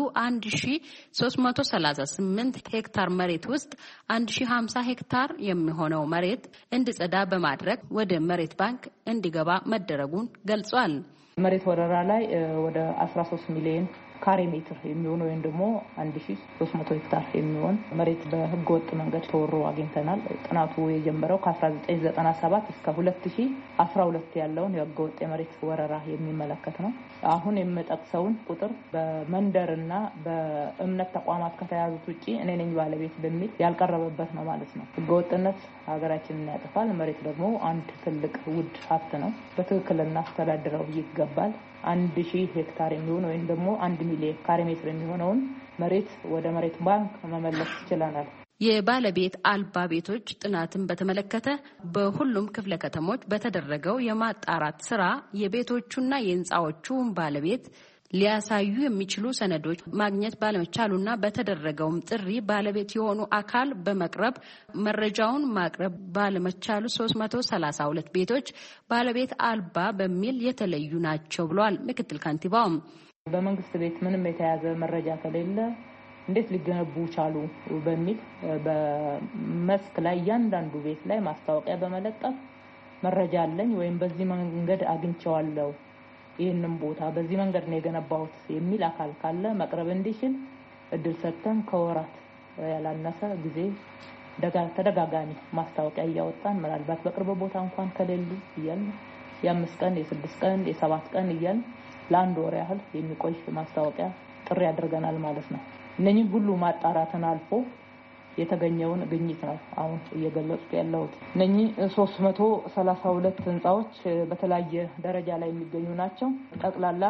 1338 ሄክታር መሬት ውስጥ 1050 ሄክታር የሚሆነው መሬት እንዲጸዳ በማድረግ ወደ መሬት ባንክ እንዲገባ መደረጉን ገልጿል። መሬት ወረራ ላይ ወደ 13 ሚሊዮን ካሬ ሜትር የሚሆን ወይም ደግሞ 1300 ሄክታር የሚሆን መሬት በህገወጥ መንገድ ተወሮ አግኝተናል። ጥናቱ የጀመረው ከ1997 እስከ 2012 ያለውን የህገወጥ የመሬት ወረራ የሚመለከት ነው። አሁን የምጠቅሰውን ቁጥር በመንደርና በእምነት ተቋማት ከተያዙት ውጪ እኔ ነኝ ባለቤት በሚል ያልቀረበበት ነው ማለት ነው። ህገወጥነት ሀገራችንን ያጠፋል። መሬት ደግሞ አንድ ትልቅ ውድ ሀብት ነው። በትክክል እናስተዳድረው ይገባል። 1000 ሄክታር የሚሆን ወይም ደግሞ 1 ሚሊዮን ካሬ ሜትር የሚሆነውን መሬት ወደ መሬት ባንክ መመለስ ይችላል። የባለቤት አልባ ቤቶች ጥናትን በተመለከተ በሁሉም ክፍለ ከተሞች በተደረገው የማጣራት ስራ የቤቶቹና የህንጻዎቹ ባለቤት ሊያሳዩ የሚችሉ ሰነዶች ማግኘት ባለመቻሉና በተደረገውም ጥሪ ባለቤት የሆኑ አካል በመቅረብ መረጃውን ማቅረብ ባለመቻሉ 332 ቤቶች ባለቤት አልባ በሚል የተለዩ ናቸው ብለዋል ምክትል ካንቲባውም። በመንግስት ቤት ምንም የተያዘ መረጃ ከሌለ እንዴት ሊገነቡ ቻሉ በሚል በመስክ ላይ እያንዳንዱ ቤት ላይ ማስታወቂያ በመለጠፍ መረጃ አለኝ ወይም በዚህ መንገድ አግኝቼዋለሁ ይህንን ቦታ በዚህ መንገድ ነው የገነባሁት የሚል አካል ካለ መቅረብ እንዲችል እድል ሰጥተን ከወራት ያላነሰ ጊዜ ተደጋጋሚ ማስታወቂያ እያወጣን ምናልባት በቅርብ ቦታ እንኳን ከሌሉ እያልን የ5 ቀን የ6 ቀን የ7 ቀን እያልን ለአንድ ወር ያህል የሚቆይ ማስታወቂያ ጥሪ አድርገናል ማለት ነው። እነኚህ ሁሉ ማጣራትን አልፎ የተገኘውን ግኝት ነው አሁን እየገለጽኩ ያለሁት። እነኚህ 332 ህንጻዎች በተለያየ ደረጃ ላይ የሚገኙ ናቸው። ጠቅላላ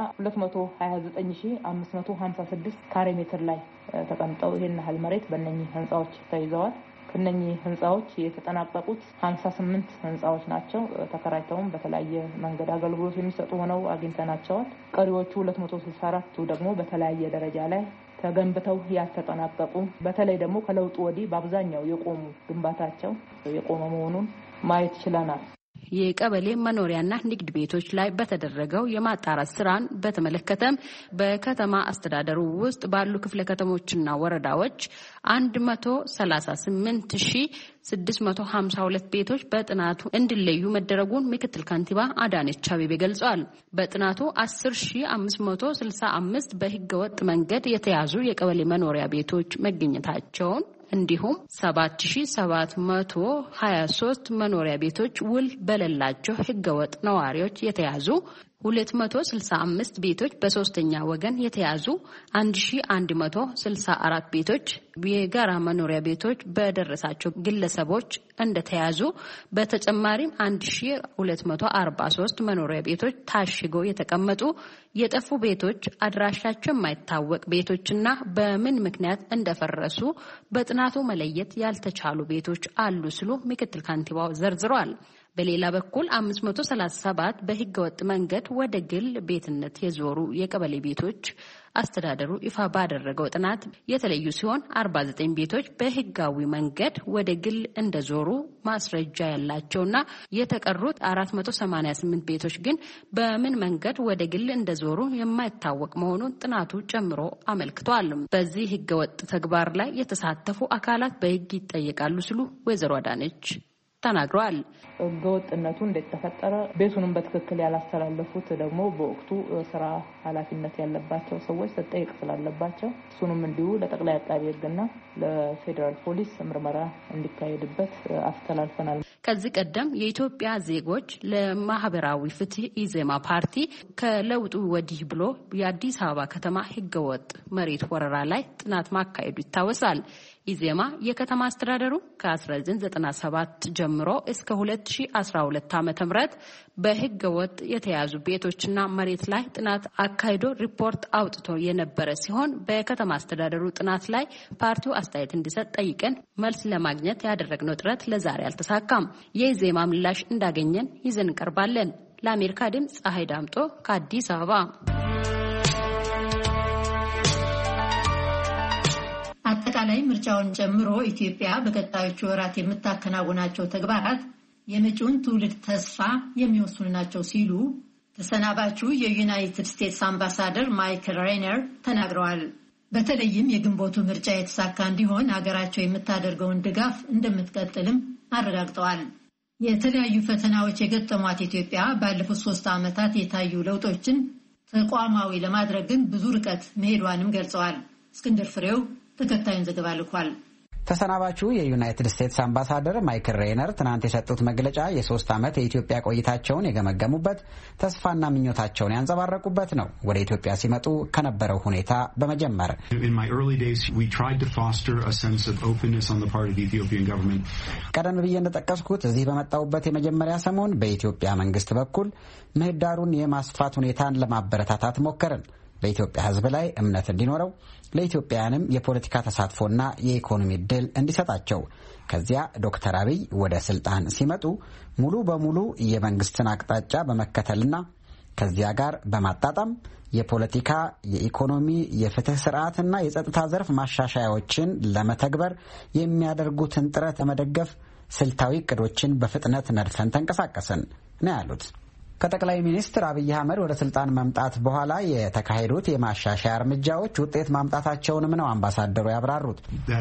229556 ካሬ ሜትር ላይ ተቀምጠው ይሄን ያህል መሬት በእነኚህ ህንጻዎች ተይዘዋል። ከነኚህ ህንጻዎች የተጠናቀቁት 58 ህንጻዎች ናቸው። ተከራይተውም በተለያየ መንገድ አገልግሎት የሚሰጡ ሆነው አግኝተናቸዋል። ቀሪዎቹ 264 ደግሞ በተለያየ ደረጃ ላይ ተገንብተው ያልተጠናቀቁ በተለይ ደግሞ ከለውጡ ወዲህ በአብዛኛው የቆሙ ግንባታቸው የቆመ መሆኑን ማየት ችለናል። የቀበሌ መኖሪያና ንግድ ቤቶች ላይ በተደረገው የማጣራት ስራን በተመለከተም በከተማ አስተዳደሩ ውስጥ ባሉ ክፍለ ከተሞችና ወረዳዎች 138652 ቤቶች በጥናቱ እንዲለዩ መደረጉን ምክትል ካንቲባ አዳነች አቤቤ ገልጸዋል። በጥናቱ 10565 በህገወጥ መንገድ የተያዙ የቀበሌ መኖሪያ ቤቶች መገኘታቸውን እንዲሁም 7723 መኖሪያ ቤቶች ውል በሌላቸው ህገወጥ ነዋሪዎች የተያዙ 265 ቤቶች በሶስተኛ ወገን የተያዙ 1164 ቤቶች የጋራ መኖሪያ ቤቶች በደረሳቸው ግለሰቦች እንደተያዙ በተጨማሪም 1243 መኖሪያ ቤቶች ታሽገው የተቀመጡ የጠፉ ቤቶች አድራሻቸው የማይታወቅ ቤቶችና በምን ምክንያት እንደፈረሱ በጥናቱ መለየት ያልተቻሉ ቤቶች አሉ ሲሉ ምክትል ካንቲባው ዘርዝረዋል። በሌላ በኩል 537 በህገወጥ መንገድ ወደ ግል ቤትነት የዞሩ የቀበሌ ቤቶች አስተዳደሩ ይፋ ባደረገው ጥናት የተለዩ ሲሆን 49 ቤቶች በህጋዊ መንገድ ወደ ግል እንደዞሩ ማስረጃ ያላቸውና የተቀሩት 488 ቤቶች ግን በምን መንገድ ወደ ግል እንደዞሩ የማይታወቅ መሆኑን ጥናቱ ጨምሮ አመልክቷል። በዚህ ህገወጥ ተግባር ላይ የተሳተፉ አካላት በህግ ይጠየቃሉ ሲሉ ወይዘሮ አዳነች ተናግረዋል። ህገወጥነቱ እንዴት ተፈጠረ፣ ቤቱንም በትክክል ያላስተላለፉት ደግሞ በወቅቱ ስራ ኃላፊነት ያለባቸው ሰዎች ተጠየቅ ስላለባቸው እሱንም እንዲሁ ለጠቅላይ አቃቤ ህግና ለፌዴራል ፖሊስ ምርመራ እንዲካሄድበት አስተላልፈናል። ከዚህ ቀደም የኢትዮጵያ ዜጎች ለማህበራዊ ፍትህ ኢዜማ ፓርቲ ከለውጡ ወዲህ ብሎ የአዲስ አበባ ከተማ ህገወጥ መሬት ወረራ ላይ ጥናት ማካሄዱ ይታወሳል። ኢዜማ የከተማ አስተዳደሩ ከ1997 ጀምሮ እስከ 2012 ዓ.ም በህገ ወጥ የተያዙ ቤቶችና መሬት ላይ ጥናት አካሂዶ ሪፖርት አውጥቶ የነበረ ሲሆን በከተማ አስተዳደሩ ጥናት ላይ ፓርቲው አስተያየት እንዲሰጥ ጠይቀን መልስ ለማግኘት ያደረግነው ጥረት ለዛሬ አልተሳካም። የኢዜማ ምላሽ እንዳገኘን ይዘን እንቀርባለን። ለአሜሪካ ድምፅ ፀሐይ ዳምጦ ከአዲስ አበባ። አጠቃላይ ምርጫውን ጨምሮ ኢትዮጵያ በቀጣዮቹ ወራት የምታከናውናቸው ተግባራት የመጪውን ትውልድ ተስፋ የሚወስኑ ናቸው ሲሉ ተሰናባቹ የዩናይትድ ስቴትስ አምባሳደር ማይክል ሬይነር ተናግረዋል። በተለይም የግንቦቱ ምርጫ የተሳካ እንዲሆን ሀገራቸው የምታደርገውን ድጋፍ እንደምትቀጥልም አረጋግጠዋል። የተለያዩ ፈተናዎች የገጠሟት ኢትዮጵያ ባለፉት 3 ዓመታት የታዩ ለውጦችን ተቋማዊ ለማድረግ ግን ብዙ ርቀት መሄዷንም ገልጸዋል። እስክንድር ፍሬው ተከታዩን ዘገባ ልኳል። ተሰናባቹ የዩናይትድ ስቴትስ አምባሳደር ማይክል ሬይነር ትናንት የሰጡት መግለጫ የ3 ዓመት የኢትዮጵያ ቆይታቸውን የገመገሙበት፣ ተስፋና ምኞታቸውን ያንጸባረቁበት ነው። ወደ ኢትዮጵያ ሲመጡ ከነበረው ሁኔታ በመጀመር ቀደም ብዬ እንደጠቀስኩት እዚህ በመጣሁበት የመጀመሪያ ሰሞን በኢትዮጵያ መንግስት በኩል ምህዳሩን የማስፋት ሁኔታን ለማበረታታት ሞከርን። በኢትዮጵያ ሕዝብ ላይ እምነት እንዲኖረው ለኢትዮጵያውያንም የፖለቲካ ተሳትፎና የኢኮኖሚ ዕድል እንዲሰጣቸው። ከዚያ ዶክተር አብይ ወደ ስልጣን ሲመጡ ሙሉ በሙሉ የመንግስትን አቅጣጫ በመከተልና ከዚያ ጋር በማጣጣም የፖለቲካ፣ የኢኮኖሚ፣ የፍትህ ስርዓትና የጸጥታ ዘርፍ ማሻሻያዎችን ለመተግበር የሚያደርጉትን ጥረት ለመደገፍ ስልታዊ እቅዶችን በፍጥነት ነድፈን ተንቀሳቀስን ነው ያሉት። ከጠቅላይ ሚኒስትር አብይ አህመድ ወደ ስልጣን መምጣት በኋላ የተካሄዱት የማሻሻያ እርምጃዎች ውጤት ማምጣታቸውንም ነው አምባሳደሩ ያብራሩት።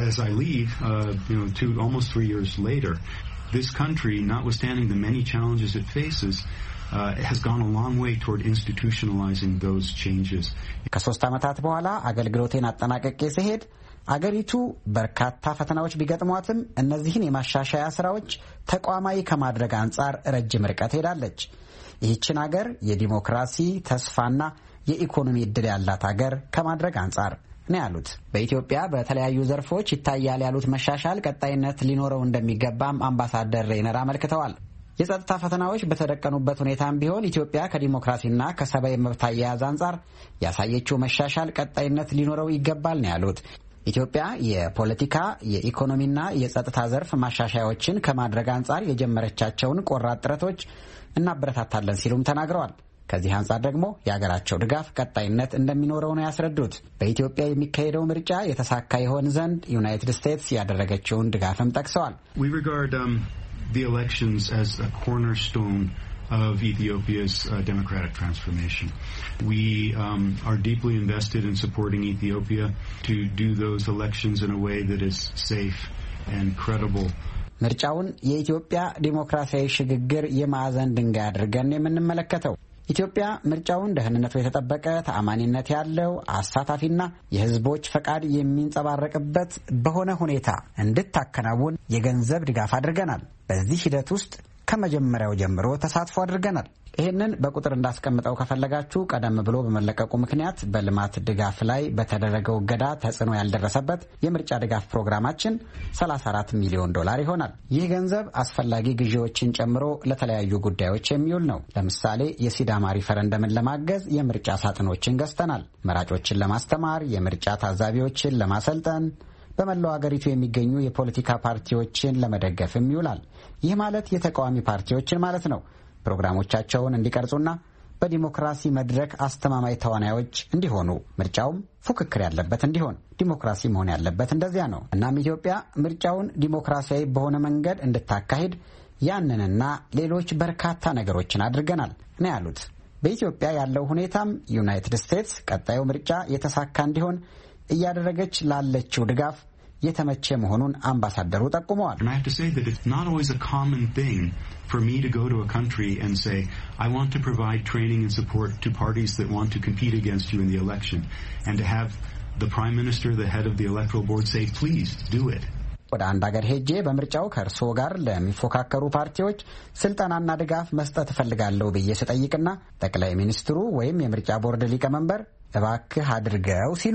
This country, notwithstanding the many challenges it faces, has gone a long way toward institutionalizing those changes. ከ3 ዓመታት በኋላ አገልግሎቴን አጠናቅቄ ሲሄድ አገሪቱ በርካታ ፈተናዎች ቢገጥሟትም እነዚህን የማሻሻያ ስራዎች ተቋማዊ ከማድረግ አንጻር ረጅም ርቀት ሄዳለች። ይህችን ሀገር የዲሞክራሲ ተስፋና የኢኮኖሚ ዕድል ያላት ሀገር ከማድረግ አንጻር ነው ያሉት። በኢትዮጵያ በተለያዩ ዘርፎች ይታያል ያሉት መሻሻል ቀጣይነት ሊኖረው እንደሚገባም አምባሳደር ሬይነር አመልክተዋል። የጸጥታ ፈተናዎች በተደቀኑበት ሁኔታም ቢሆን ኢትዮጵያ ከዲሞክራሲና ከሰብአዊ መብት አያያዝ አንጻር ያሳየችው መሻሻል ቀጣይነት ሊኖረው ይገባል ነው ያሉት። ኢትዮጵያ የፖለቲካ፣ የኢኮኖሚና የጸጥታ ዘርፍ ማሻሻያዎችን ከማድረግ አንጻር የጀመረቻቸውን ቆራጥ ጥረቶች እናበረታታለን ሲሉም ተናግረዋል። ከዚህ አንጻር ደግሞ የሀገራቸው ድጋፍ ቀጣይነት እንደሚኖረው ነው ያስረዱት። በኢትዮጵያ የሚካሄደው ምርጫ የተሳካ ይሆን ዘንድ ዩናይትድ ስቴትስ ያደረገችውን ድጋፍም ጠቅሰዋል። We regard the elections as a cornerstone of Ethiopia's democratic transformation. We are deeply invested in supporting Ethiopia to do those elections in a way that is safe and credible. ምርጫውን የኢትዮጵያ ዲሞክራሲያዊ ሽግግር የማዕዘን ድንጋይ አድርገን የምንመለከተው ኢትዮጵያ ምርጫውን ደህንነቱ የተጠበቀ ተአማኒነት ያለው አሳታፊና የሕዝቦች ፈቃድ የሚንጸባረቅበት በሆነ ሁኔታ እንድታከናውን የገንዘብ ድጋፍ አድርገናል። በዚህ ሂደት ውስጥ ከመጀመሪያው ጀምሮ ተሳትፎ አድርገናል። ይህንን በቁጥር እንዳስቀምጠው ከፈለጋችሁ ቀደም ብሎ በመለቀቁ ምክንያት በልማት ድጋፍ ላይ በተደረገው እገዳ ተጽዕኖ ያልደረሰበት የምርጫ ድጋፍ ፕሮግራማችን $34 ሚሊዮን ይሆናል። ይህ ገንዘብ አስፈላጊ ግዢዎችን ጨምሮ ለተለያዩ ጉዳዮች የሚውል ነው። ለምሳሌ የሲዳማ ሪፈረንደምን ለማገዝ የምርጫ ሳጥኖችን ገዝተናል። መራጮችን ለማስተማር፣ የምርጫ ታዛቢዎችን ለማሰልጠን፣ በመላው አገሪቱ የሚገኙ የፖለቲካ ፓርቲዎችን ለመደገፍም ይውላል። ይህ ማለት የተቃዋሚ ፓርቲዎችን ማለት ነው። ፕሮግራሞቻቸውን እንዲቀርጹና በዲሞክራሲ መድረክ አስተማማኝ ተዋናዮች እንዲሆኑ፣ ምርጫውም ፉክክር ያለበት እንዲሆን፣ ዲሞክራሲ መሆን ያለበት እንደዚያ ነው። እናም ኢትዮጵያ ምርጫውን ዲሞክራሲያዊ በሆነ መንገድ እንድታካሂድ ያንንና ሌሎች በርካታ ነገሮችን አድርገናል ነው ያሉት። በኢትዮጵያ ያለው ሁኔታም ዩናይትድ ስቴትስ ቀጣዩ ምርጫ የተሳካ እንዲሆን እያደረገች ላለችው ድጋፍ የተመቸ መሆኑን አምባሳደሩ ጠቁመዋል። For me to go to a country and say, I want to provide training and support to parties that want to compete against you in the election, and to have the Prime Minister, the head of the Electoral Board, say, please do it. ወደ አንድ ሀገር ሄጄ በምርጫው ከእርስዎ ጋር ለሚፎካከሩ ፓርቲዎች ስልጠናና ድጋፍ መስጠት እፈልጋለሁ ብዬ ስጠይቅና ጠቅላይ ሚኒስትሩ ወይም የምርጫ ቦርድ ሊቀመንበር እባክህ አድርገው ሲሉ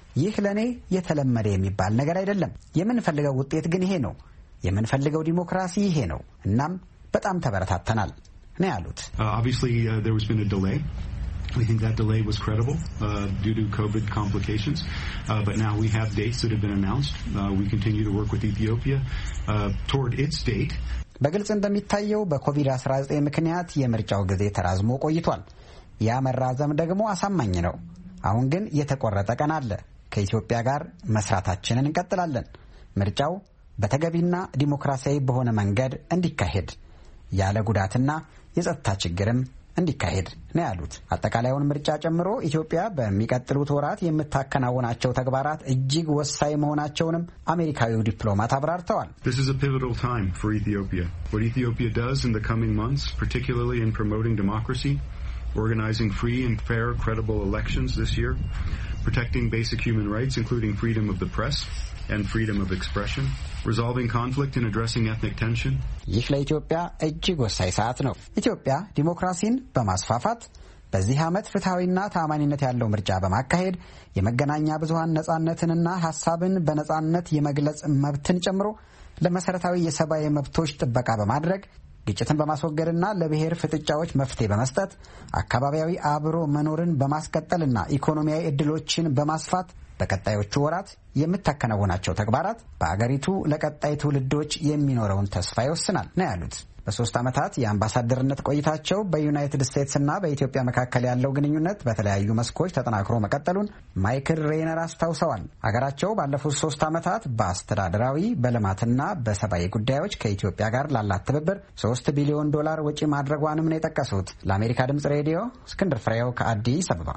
ይህ ለኔ የተለመደ የሚባል ነገር አይደለም። የምንፈልገው ውጤት ግን ይሄ ነው። የምንፈልገው ዲሞክራሲ ይሄ ነው። እናም በጣም ተበረታተናል ነው ያሉት። Obviously there was been a delay. We think that delay was credible due to COVID complications. But now we have dates that have been announced. We continue to work with Ethiopia toward its date. በግልጽ እንደሚታየው በኮቪድ-19 ምክንያት የምርጫው ጊዜ ተራዝሞ ቆይቷል። ያ መራዘም ደግሞ አሳማኝ ነው። አሁን ግን የተቆረጠ ቀን አለ። ከኢትዮጵያ ጋር መስራታችንን እንቀጥላለን። ምርጫው በተገቢና ዲሞክራሲያዊ በሆነ መንገድ እንዲካሄድ ያለ ጉዳትና የጸጥታ ችግርም እንዲካሄድ ነው ያሉት። አጠቃላዩን ምርጫ ጨምሮ ኢትዮጵያ በሚቀጥሉት ወራት የምታከናውናቸው ተግባራት እጅግ ወሳኝ መሆናቸውንም አሜሪካዊው ዲፕሎማት አብራርተዋል። This is a pivotal time for Ethiopia. What Ethiopia does in the coming months, particularly in promoting democracy, organizing free and fair, credible elections this year, protecting basic human rights, including freedom of the press and freedom of expression, resolving conflict and addressing ethnic tension. ይህ ለኢትዮጵያ እጅግ ወሳኝ ሰዓት ነው። ኢትዮጵያ ዲሞክራሲን በማስፋፋት በዚህ ዓመት ፍትሐዊና ተአማኒነት ያለው ምርጫ በማካሄድ የመገናኛ ብዙሃን ነጻነትንና ሐሳብን በነጻነት የመግለጽ መብትን ጨምሮ ለመሰረታዊ የሰብአዊ መብቶች ጥበቃ በማድረግ ግጭትን በማስወገድና ለብሔር ፍጥጫዎች መፍትሄ በመስጠት አካባቢያዊ አብሮ መኖርን በማስቀጠልና ኢኮኖሚያዊ ዕድሎችን በማስፋት በቀጣዮቹ ወራት የምታከናውናቸው ተግባራት በአገሪቱ ለቀጣይ ትውልዶች የሚኖረውን ተስፋ ይወስናል ነው ያሉት። በ3 ዓመታት የአምባሳደርነት ቆይታቸው በዩናይትድ ስቴትስና በኢትዮጵያ መካከል ያለው ግንኙነት በተለያዩ መስኮች ተጠናክሮ መቀጠሉን ማይክል ሬይነር አስታውሰዋል። አገራቸው ባለፉት 3 ዓመታት በአስተዳደራዊ በልማትና በሰብአዊ ጉዳዮች ከኢትዮጵያ ጋር ላላት ትብብር $3 ቢሊዮን ወጪ ማድረጓንም ነው የጠቀሱት። ለአሜሪካ ድምጽ ሬዲዮ እስክንድር ፍሬው ከአዲስ አበባ።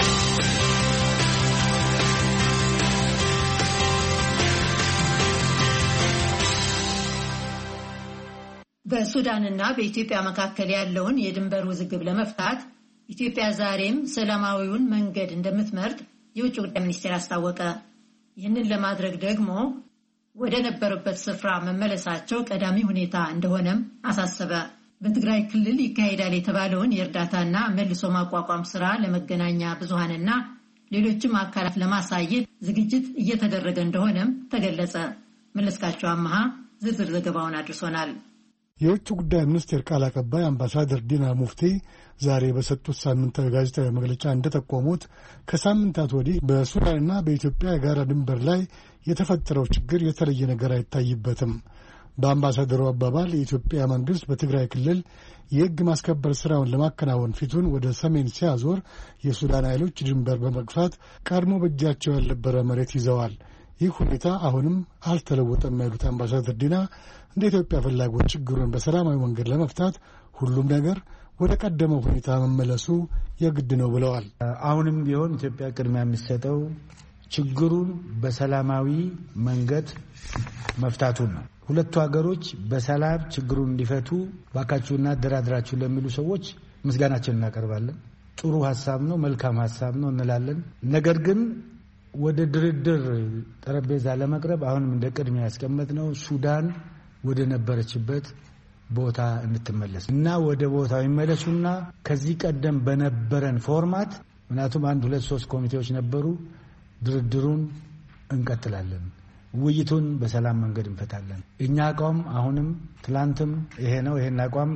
በሱዳንና በኢትዮጵያ መካከል ያለውን የድንበር ውዝግብ ለመፍታት ኢትዮጵያ ዛሬም ሰላማዊውን መንገድ እንደምትመርጥ የውጭ ጉዳይ ሚኒስቴር አስታወቀ። ይህንን ለማድረግ ደግሞ ወደ ነበሩበት ስፍራ መመለሳቸው ቀዳሚ ሁኔታ እንደሆነም አሳሰበ። በትግራይ ክልል ይካሄዳል የተባለውን የእርዳታና መልሶ ማቋቋም ስራ ለመገናኛ ብዙሃንና ሌሎችም አካላት ለማሳየት ዝግጅት እየተደረገ እንደሆነም ተገለጸ። መለስካቸው አማሃ ዝርዝር ዘገባውን አድርሶናል። የውጭ ጉዳይ ሚኒስቴር ቃል አቀባይ አምባሳደር ዲና ሙፍቲ ዛሬ በሰጡት ሳምንታዊ ጋዜጣዊ መግለጫ እንደጠቆሙት ከሳምንታት ወዲህ በሱዳንና በኢትዮጵያ የጋራ ድንበር ላይ የተፈጠረው ችግር የተለየ ነገር አይታይበትም። በአምባሳደሩ አባባል የኢትዮጵያ መንግስት በትግራይ ክልል የሕግ ማስከበር ስራውን ለማከናወን ፊቱን ወደ ሰሜን ሲያዞር የሱዳን ኃይሎች ድንበር በመግፋት ቀድሞ በእጃቸው ያልነበረ መሬት ይዘዋል። ይህ ሁኔታ አሁንም አልተለወጠም ያሉት አምባሳደር ዲና እንደ ኢትዮጵያ ፍላጎት ችግሩን በሰላማዊ መንገድ ለመፍታት ሁሉም ነገር ወደ ቀደመው ሁኔታ መመለሱ የግድ ነው ብለዋል። አሁንም ቢሆን ኢትዮጵያ ቅድሚያ የሚሰጠው ችግሩን በሰላማዊ መንገድ መፍታቱን ነው። ሁለቱ ሀገሮች በሰላም ችግሩን እንዲፈቱ ባካችሁና ደራድራችሁ ለሚሉ ሰዎች ምስጋናችንን እናቀርባለን። ጥሩ ሐሳብ ነው፣ መልካም ሐሳብ ነው እንላለን። ነገር ግን ወደ ድርድር ጠረጴዛ ለመቅረብ አሁንም እንደ ቅድሚያ ያስቀመጥነው ሱዳን ወደ ነበረችበት ቦታ እንድትመለስ እና ወደ ቦታው ይመለሱና ከዚህ ቀደም በነበረን ፎርማት ምክንያቱም 1 2 3 ኮሚቴዎች ነበሩ። ድርድሩን እንቀጥላለን። ውይይቱን በሰላም መንገድ እንፈታለን። እኛ አቋም አሁንም ትላንትም ይሄ ነው። ይሄን አቋም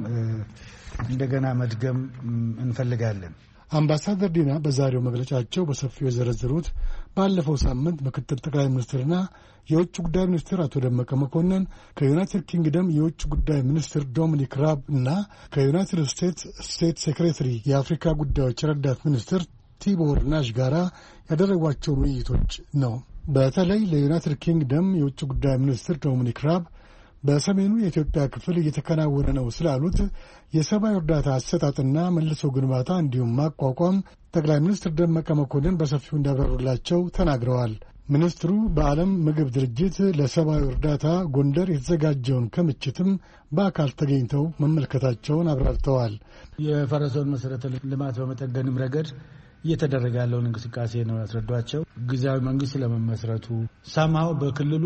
እንደገና መድገም እንፈልጋለን። አምባሳደር ዲና በዛሬው መግለጫቸው በሰፊው የዘረዘሩት ባለፈው ሳምንት ምክትል ጠቅላይ ሚኒስትርና የውጭ ጉዳይ ሚኒስትር አቶ ደመቀ መኮንን ከዩናይትድ ኪንግደም የውጭ ጉዳይ ሚኒስትር ዶሚኒክ ራብ እና ከዩናይትድ ስቴትስ ስቴት ሴክሬታሪ የአፍሪካ ጉዳዮች ረዳት ሚኒስትር ቲቦር ናሽ ጋራ ያደረጓቸውን ውይይቶች ነው። በተለይ ለዩናይትድ ኪንግደም የውጭ ጉዳይ ሚኒስትር ዶሚኒክ ራብ በሰሜኑ የኢትዮጵያ ክፍል እየተከናወነ ነው ስላሉት የሰብአዊ እርዳታ አሰጣጥና መልሶ ግንባታ እንዲሁም ማቋቋም ጠቅላይ ሚኒስትር ደመቀ መኮንን በሰፊው እንዳብራሩላቸው ተናግረዋል። ሚኒስትሩ በዓለም ምግብ ድርጅት ለሰብአዊ እርዳታ ጎንደር የተዘጋጀውን ክምችትም በአካል ተገኝተው መመልከታቸውን አብራርተዋል። የፈረሰውን መሰረተ ልማት በመጠገንም ረገድ እየተደረገ ያለውን እንቅስቃሴ ነው ያስረዷቸው። ጊዜያዊ መንግስት ለመመስረቱ ሰማው በክልሉ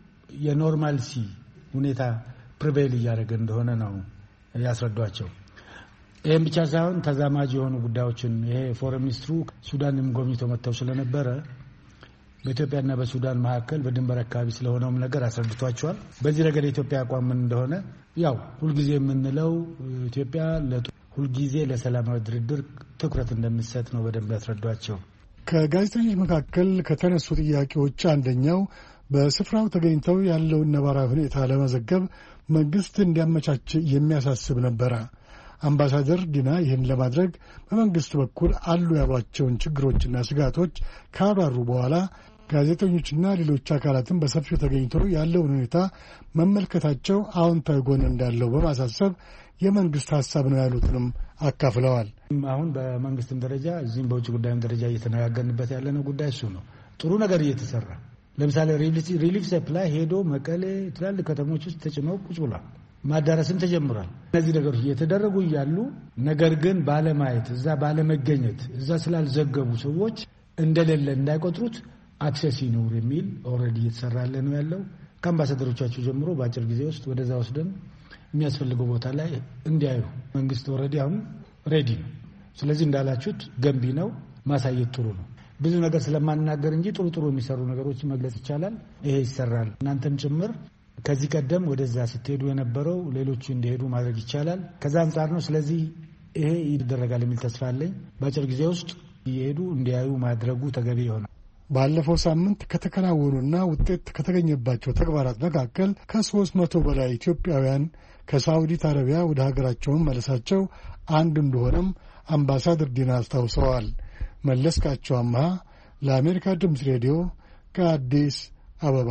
የኖርማልሲ ሁኔታ ፕሪቬል እያደረገ እንደሆነ ነው ያስረዷቸው። ይህም ብቻ ሳይሆን ተዛማጅ የሆኑ ጉዳዮችን ይሄ ፎረን ሚኒስትሩ ሱዳንም ጎብኝተው መጥተው ስለነበረ በኢትዮጵያና በሱዳን መካከል በድንበር አካባቢ ስለሆነውም ነገር አስረድቷቸዋል። በዚህ ረገድ የኢትዮጵያ አቋም ምን እንደሆነ ያው ሁልጊዜ የምንለው ኢትዮጵያ ሁልጊዜ ለሰላማዊ ድርድር ትኩረት እንደምትሰጥ ነው በደንብ ያስረዷቸው። ከጋዜጠኞች መካከል ከተነሱ ጥያቄዎች አንደኛው በስፍራው ተገኝተው ያለውን ነባራዊ ሁኔታ ለመዘገብ መንግስት እንዲያመቻች የሚያሳስብ ነበረ። አምባሳደር ዲና ይህን ለማድረግ በመንግስት በኩል አሉ ያሏቸውን ችግሮችና ስጋቶች ካብራሩ በኋላ ጋዜጠኞችና ሌሎች አካላትን በሰፊው ተገኝተው ያለውን ሁኔታ መመልከታቸው አዎንታዊ ጎን እንዳለው በማሳሰብ የመንግስት ሀሳብ ነው ያሉትንም አካፍለዋል። አሁን በመንግስትም ደረጃ እዚህም በውጭ ጉዳይም ደረጃ እየተነጋገርንበት ያለነው ጉዳይ እሱ ነው። ጥሩ ነገር እየተሰራ ለምሳሌ ሪሊፍ ሰፕላይ ሄዶ መቀሌ ትላልቅ ከተሞች ውስጥ ተጭነው ቁጭ ብሏል። ማዳረስም ተጀምሯል። እነዚህ ነገሮች እየተደረጉ እያሉ ነገር ግን ባለማየት እዛ ባለመገኘት እዛ ስላልዘገቡ ሰዎች እንደሌለ እንዳይቆጥሩት አክሰስ ይኑር የሚል ኦልሬዲ እየተሰራለ ነው ያለው። ከአምባሳደሮቻቸው ጀምሮ በአጭር ጊዜ ውስጥ ወደዛ ወስደን የሚያስፈልገው ቦታ ላይ እንዲያዩ መንግስት ኦልሬዲ አሁን ሬዲ ነው። ስለዚህ እንዳላችሁት ገንቢ ነው፣ ማሳየት ጥሩ ነው። ብዙ ነገር ስለማንናገር እንጂ ጥሩ ጥሩ የሚሰሩ ነገሮችን መግለጽ ይቻላል። ይሄ ይሰራል። እናንተም ጭምር ከዚህ ቀደም ወደዛ ስትሄዱ የነበረው ሌሎቹ እንዲሄዱ ማድረግ ይቻላል። ከዛ አንጻር ነው። ስለዚህ ይሄ ይደረጋል የሚል ተስፋ አለኝ። በአጭር ጊዜ ውስጥ እየሄዱ እንዲያዩ ማድረጉ ተገቢ ይሆናል። ባለፈው ሳምንት ከተከናወኑና ውጤት ከተገኘባቸው ተግባራት መካከል ከ300 በላይ ኢትዮጵያውያን ከሳዑዲት አረቢያ ወደ ሀገራቸውን መለሳቸው አንዱ እንደሆነም አምባሳደር ዲና አስታውሰዋል። መለስካቸው አምሃ ለአሜሪካ ድምፅ ሬዲዮ ከአዲስ አበባ።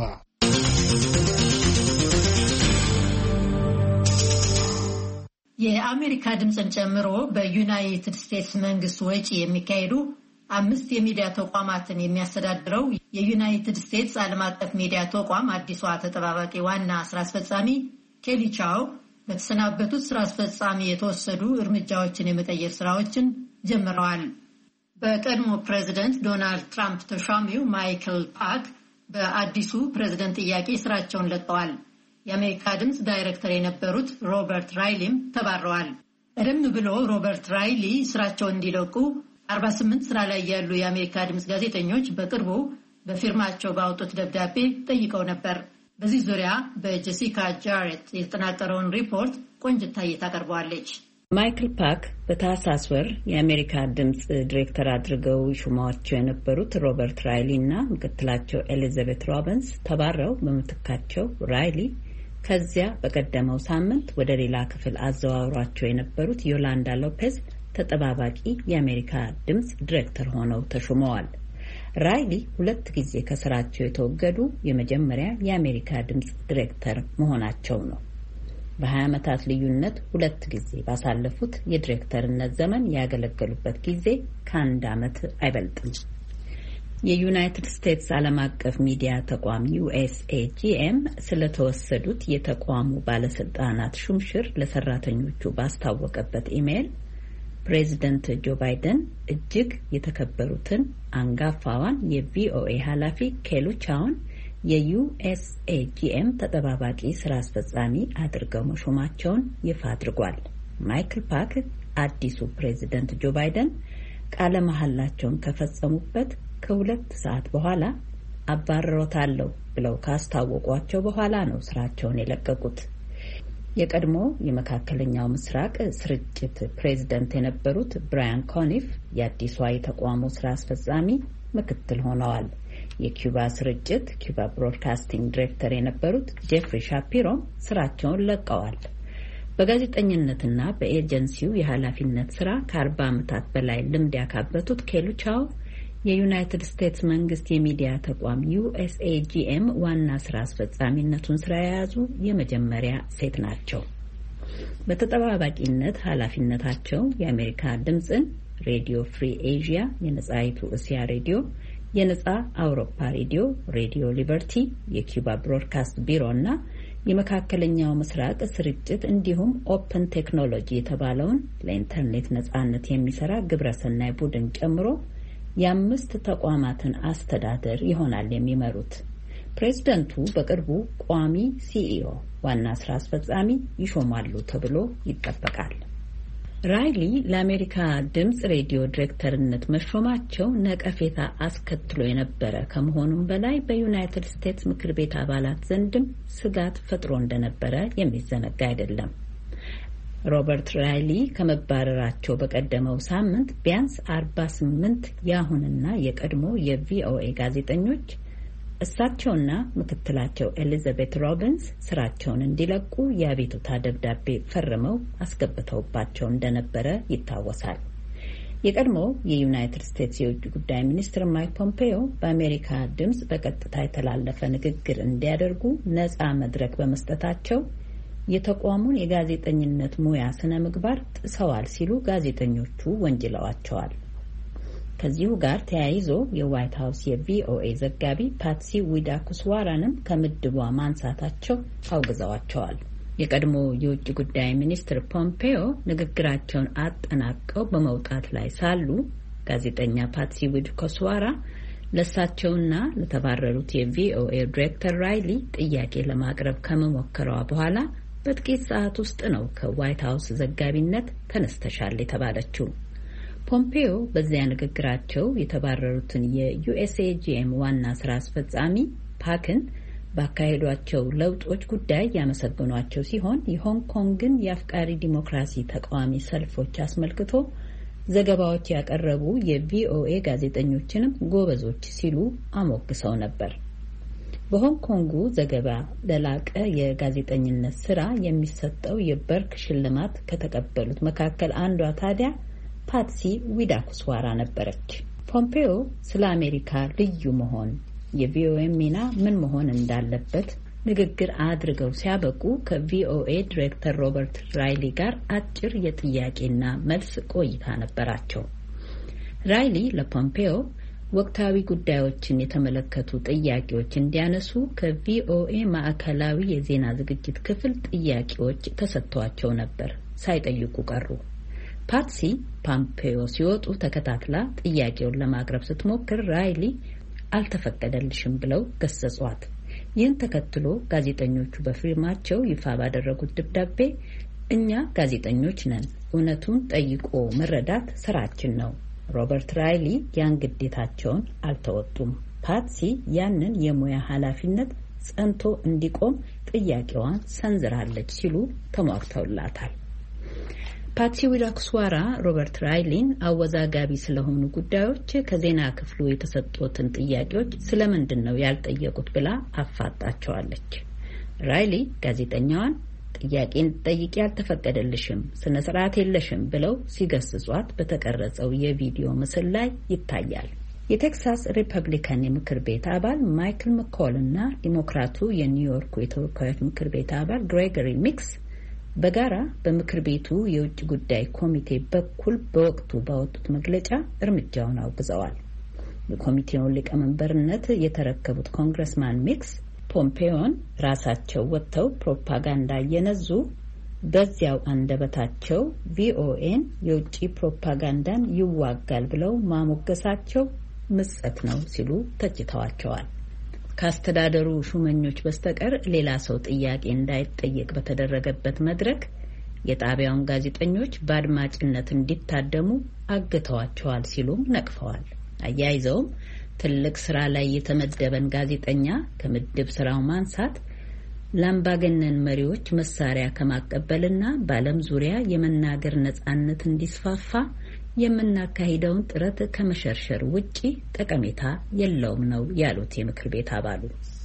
የአሜሪካ ድምፅን ጨምሮ በዩናይትድ ስቴትስ መንግስት ወጪ የሚካሄዱ 5 የሚዲያ ተቋማትን የሚያስተዳድረው የዩናይትድ ስቴትስ ዓለም አቀፍ ሚዲያ ተቋም አዲሷ ተጠባባቂ ዋና ስራ አስፈጻሚ ኬሊ ቻው በተሰናበቱት ስራ አስፈጻሚ የተወሰዱ እርምጃዎችን የመቀየር ስራዎችን ጀምረዋል። በቀድሞ ፕሬዚደንት ዶናልድ ትራምፕ ተሿሚው ማይክል ፓክ በአዲሱ ፕሬዚደንት ጥያቄ ስራቸውን ለቀዋል። የአሜሪካ ድምፅ ዳይሬክተር የነበሩት ሮበርት ራይሊም ተባረዋል። ቀደም ብሎ ሮበርት ራይሊ ስራቸውን እንዲለቁ 48 ስራ ላይ ያሉ የአሜሪካ ድምፅ ጋዜጠኞች በቅርቡ በፊርማቸው ባወጡት ደብዳቤ ጠይቀው ነበር። በዚህ ዙሪያ በጄሲካ ጃሬት የተጠናቀረውን ሪፖርት ቆንጅታዬ ታቀርበዋለች። ማይክል ፓክ በታህሳስ ወር የአሜሪካ ድምፅ ዲሬክተር አድርገው ሹመዋቸው የነበሩት ሮበርት ራይሊ እና ምክትላቸው ኤሊዛቤት ሮቢንስ ተባረው በምትካቸው ራይሊ ከዚያ በቀደመው ሳምንት ወደ ሌላ ክፍል አዘዋውሯቸው የነበሩት ዮላንዳ ሎፔዝ ተጠባባቂ የአሜሪካ ድምፅ ዲሬክተር ሆነው ተሹመዋል። ራይሊ 2 ጊዜ ከስራቸው የተወገዱ የመጀመሪያ የአሜሪካ ድምፅ ዲሬክተር መሆናቸው ነው። በ20 ዓመታት ልዩነት 2 ጊዜ ባሳለፉት የዲሬክተርነት ዘመን ያገለገሉበት ጊዜ ከ1 ዓመት አይበልጥም። የዩናይትድ ስቴትስ ዓለም አቀፍ ሚዲያ ተቋም USAGM ስለተወሰዱት የተቋሙ ባለስልጣናት ሹምሽር ለሰራተኞቹ ባስታወቀበት ኢሜይል ፕሬዚደንት ጆ ባይደን እጅግ የተከበሩትን አንጋፋዋን የቪኦኤ ኃላፊ ኬሊ ቻውን የUSAGM ተጠባባቂ ስራ አስፈጻሚ አድርገው መሾማቸውን ይፋ አድርጓል። ማይክል ፓክ አዲሱ ፕሬዚደንት ጆ ባይደን ቃለ መሐላቸውን ከፈጸሙበት ከ2 ሰዓት በኋላ አባረሮታለሁ ብለው ካስታወቋቸው በኋላ ነው ስራቸውን የለቀቁት። የቀድሞ የመካከለኛው ምስራቅ ስርጭት ፕሬዚደንት የነበሩት ብራያን ኮኒፍ የአዲሷ የተቋሙ ስራ አስፈጻሚ ምክትል ሆነዋል። የኪዩባ ስርጭት ኪዩባ ብሮድካስቲንግ ዲሬክተር የነበሩት ጄፍሪ ሻፒሮም ስራቸውን ለቀዋል። በጋዜጠኝነትና በኤጀንሲው የኃላፊነት ስራ ከ40 ዓመታት በላይ ልምድ ያካበቱት ኬሊ ቻው የዩናይትድ ስቴትስ መንግስት የሚዲያ ተቋም USAGM ዋና ስራ አስፈጻሚነቱን ስራ የያዙ የመጀመሪያ ሴት ናቸው። በተጠባባቂነት ኃላፊነታቸው የአሜሪካ ድምፅን፣ ሬዲዮ ፍሪ ኤዥያ፣ የነጻይቱ እስያ ሬዲዮ፣ የነጻ አውሮፓ ሬዲዮ፣ ሬዲዮ ሊበርቲ፣ የኪዩባ ብሮድካስት ቢሮ እና የመካከለኛው ምስራቅ ስርጭት እንዲሁም ኦፕን ቴክኖሎጂ የተባለውን ለኢንተርኔት ነጻነት የሚሰራ ግብረሰናይ ቡድን ጨምሮ የ5 ተቋማትን አስተዳደር ይሆናል የሚመሩት። ፕሬዝደንቱ በቅርቡ ቋሚ CEO ዋና ስራ አስፈጻሚ ይሾማሉ ተብሎ ይጠበቃል። ራይሊ ለአሜሪካ ድምጽ ሬዲዮ ዲሬክተርነት መሾማቸው ነቀፌታ አስከትሎ የነበረ ከመሆኑም በላይ በዩናይትድ ስቴትስ ምክር ቤት አባላት ዘንድም ስጋት ፈጥሮ እንደነበረ የሚዘነጋ አይደለም። ሮበርት ራይሊ ከመባረራቸው በቀደመው ሳምንት ቢያንስ 48 የአሁንና የቀድሞ የቪኦኤ ጋዜጠኞች እሳቸውና ምክትላቸው ኤሊዛቤት ሮቢንስ ስራቸውን እንዲለቁ የአቤቱታ ደብዳቤ ፈርመው አስገብተውባቸው እንደነበረ ይታወሳል። የቀድሞው የዩናይትድ ስቴትስ የውጭ ጉዳይ ሚኒስትር ማይክ ፖምፔዮ በአሜሪካ ድምጽ በቀጥታ የተላለፈ ንግግር እንዲያደርጉ ነፃ መድረክ በመስጠታቸው የተቋሙን የጋዜጠኝነት ሙያ ስነ ምግባር ጥሰዋል ሲሉ ጋዜጠኞቹ ወንጅለዋቸዋል። ከዚሁ ጋር ተያይዞ የዋይት ሀውስ የቪኦኤ ዘጋቢ ፓትሲ ዊዳኩስዋራንም ከምድቧ ማንሳታቸው አውግዘዋቸዋል። የቀድሞ የውጭ ጉዳይ ሚኒስትር ፖምፔዮ ንግግራቸውን አጠናቀው በመውጣት ላይ ሳሉ ጋዜጠኛ ፓትሲ ዊዳኩስዋራ ለሳቸውና ለተባረሩት የቪኦኤ ዲሬክተር ራይሊ ጥያቄ ለማቅረብ ከመሞከሯ በኋላ በጥቂት ሰዓት ውስጥ ነው ከዋይት ሀውስ ዘጋቢነት ተነስተሻል የተባለችው። ፖምፔዮ በዚያ ንግግራቸው የተባረሩትን የዩኤስኤጂኤም ዋና ስራ አስፈጻሚ ፓክን ባካሄዷቸው ለውጦች ጉዳይ ያመሰግኗቸው ሲሆን የሆንግ ኮንግን የአፍቃሪ ዲሞክራሲ ተቃዋሚ ሰልፎች አስመልክቶ ዘገባዎች ያቀረቡ የቪኦኤ ጋዜጠኞችንም ጎበዞች ሲሉ አሞግሰው ነበር። በሆንግ ኮንጉ ዘገባ ለላቀ የጋዜጠኝነት ስራ የሚሰጠው የበርክ ሽልማት ከተቀበሉት መካከል አንዷ ታዲያ ፓትሲ ዊዳኩስዋራ ነበረች። ፖምፔዮ ስለ አሜሪካ ልዩ መሆን የቪኦኤ ሚና ምን መሆን እንዳለበት ንግግር አድርገው ሲያበቁ ከቪኦኤ ዲሬክተር ሮበርት ራይሊ ጋር አጭር የጥያቄና መልስ ቆይታ ነበራቸው። ራይሊ ለፖምፔዮ ወቅታዊ ጉዳዮችን የተመለከቱ ጥያቄዎች እንዲያነሱ ከቪኦኤ ማዕከላዊ የዜና ዝግጅት ክፍል ጥያቄዎች ተሰጥቷቸው ነበር። ሳይጠይቁ ቀሩ። ፓትሲ ፖምፔዮ ሲወጡ ተከታትላ ጥያቄውን ለማቅረብ ስትሞክር ራይሊ አልተፈቀደልሽም ብለው ገሰጿት። ይህን ተከትሎ ጋዜጠኞቹ በፊርማቸው ይፋ ባደረጉት ደብዳቤ እኛ ጋዜጠኞች ነን፣ እውነቱን ጠይቆ መረዳት ስራችን ነው። ሮበርት ራይሊ ያን ግዴታቸውን አልተወጡም። ፓትሲ ያንን የሙያ ኃላፊነት ጸንቶ እንዲቆም ጥያቄዋን ሰንዝራለች ሲሉ ተሟግተውላታል። ፓትሲ ዊዳኩስዋራ ሮበርት ራይሊን አወዛጋቢ ስለሆኑ ጉዳዮች ከዜና ክፍሉ የተሰጡትን ጥያቄዎች ስለምንድን ነው ያልጠየቁት ብላ አፋጣቸዋለች። ራይሊ ጋዜጠኛዋን ጥያቄ እንድትጠይቂ ያልተፈቀደልሽም፣ ስነ ስርዓት የለሽም ብለው ሲገስጿት በተቀረጸው የቪዲዮ ምስል ላይ ይታያል። የቴክሳስ ሪፐብሊካን የምክር ቤት አባል ማይክል መኮል እና ዲሞክራቱ የኒውዮርኩ የተወካዮች ምክር ቤት አባል ግሬጎሪ ሚክስ በጋራ በምክር ቤቱ የውጭ ጉዳይ ኮሚቴ በኩል በወቅቱ ባወጡት መግለጫ እርምጃውን አውግዘዋል። የኮሚቴውን ሊቀመንበርነት የተረከቡት ኮንግረስማን ሚክስ ፖምፔዮን ራሳቸው ወጥተው ፕሮፓጋንዳ እየነዙ በዚያው አንደበታቸው ቪኦኤን የውጭ ፕሮፓጋንዳን ይዋጋል ብለው ማሞገሳቸው ምጸት ነው ሲሉ ተችተዋቸዋል። ካስተዳደሩ ሹመኞች በስተቀር ሌላ ሰው ጥያቄ እንዳይጠየቅ በተደረገበት መድረክ የጣቢያውን ጋዜጠኞች በአድማጭነት እንዲታደሙ አግተዋቸዋል ሲሉም ነቅፈዋል። አያይዘውም ትልቅ ስራ ላይ የተመደበን ጋዜጠኛ ከምድብ ስራው ማንሳት ለአምባገነን መሪዎች መሳሪያ ከማቀበልና በዓለም ዙሪያ የመናገር ነጻነት እንዲስፋፋ የምናካሂደውን ጥረት ከመሸርሸር ውጪ ጠቀሜታ የለውም ነው ያሉት የምክር ቤት አባሉ።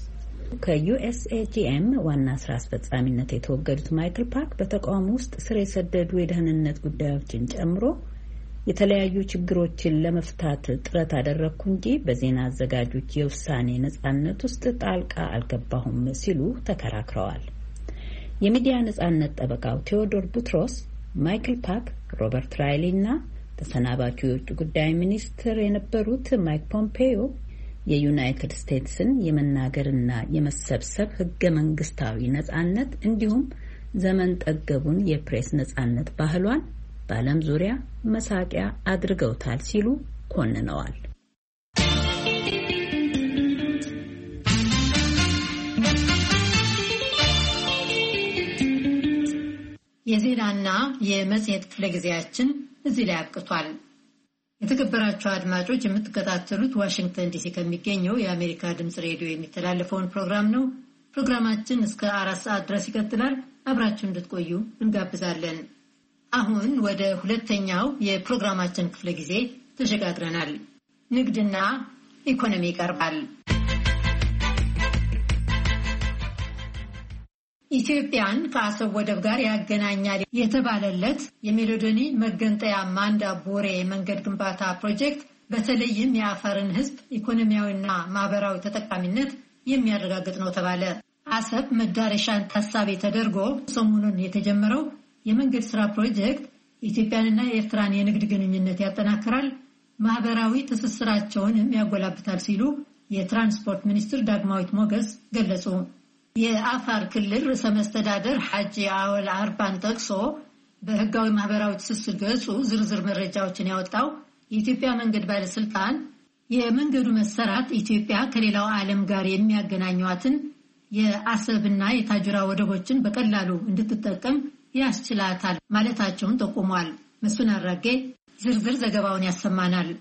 ከዩኤስኤጂኤም ዋና ስራ አስፈጻሚነት የተወገዱት ማይክል ፓክ በተቋሙ ውስጥ ስር የሰደዱ የደህንነት ጉዳዮችን ጨምሮ የተለያዩ ችግሮችን ለመፍታት ጥረት አደረግኩ እንጂ በዜና አዘጋጆች የውሳኔ ነጻነት ውስጥ ጣልቃ አልገባሁም ሲሉ ተከራክረዋል። የሚዲያ ነጻነት ጠበቃው ቴዎዶር ቡትሮስ ማይክል ፓክ፣ ሮበርት ራይሊ እና ተሰናባቹ የውጭ ጉዳይ ሚኒስትር የነበሩት ማይክ ፖምፔዮ የዩናይትድ ስቴትስን የመናገርና የመሰብሰብ ህገ መንግስታዊ ነጻነት እንዲሁም ዘመን ጠገቡን የፕሬስ ነጻነት ባህሏን በዓለም ዙሪያ መሳቂያ አድርገውታል ሲሉ ኮንነዋል። የዜናና የመጽሔት ክፍለ ጊዜያችን እዚህ ላይ አብቅቷል። የተከበራችሁ አድማጮች የምትከታተሉት ዋሽንግተን ዲሲ ከሚገኘው የአሜሪካ ድምጽ ሬዲዮ የሚተላለፈውን ፕሮግራም ነው። ፕሮግራማችን እስከ 4 ሰዓት ድረስ ይቀጥላል። አብራችሁ እንድትቆዩ እንጋብዛለን። አሁን ወደ ሁለተኛው የፕሮግራማችን ክፍለ ጊዜ ተሸጋግረናል። ንግድና ኢኮኖሚ ይቀርባል። ኢትዮጵያን ከአሰብ ወደብ ጋር ያገናኛል የተባለለት የሜሎዶኒ መገንጠያ ማንዳ ቦሬ መንገድ ግንባታ ፕሮጀክት በተለይም የአፋርን ሕዝብ ኢኮኖሚያዊና ማህበራዊ ተጠቃሚነት የሚያረጋግጥ ነው ተባለ። አሰብ መዳረሻን ታሳቢ ተደርጎ ሰሞኑን የተጀመረው የመንገድ ስራ ፕሮጀክት ኢትዮጵያንና የኤርትራን የንግድ ግንኙነት ያጠናክራል፣ ማህበራዊ ትስስራቸውንም ያጎላብታል ሲሉ የትራንስፖርት ሚኒስትር ዳግማዊት ሞገስ ገለጹ። የአፋር ክልል ርዕሰ መስተዳደር ሐጂ አወል አርባን ጠቅሶ በህጋዊ ማህበራዊ ትስስር ገጹ ዝርዝር መረጃዎችን ያወጣው የኢትዮጵያ መንገድ ባለስልጣን የመንገዱ መሰራት ኢትዮጵያ ከሌላው ዓለም ጋር የሚያገናኟትን የአሰብና የታጁራ ወደቦችን በቀላሉ እንድትጠቀም ያስችላታል ማለታቸውን ጠቁሟል። መስፍን አራጌ ዝርዝር ዘገባውን ያሰማናል።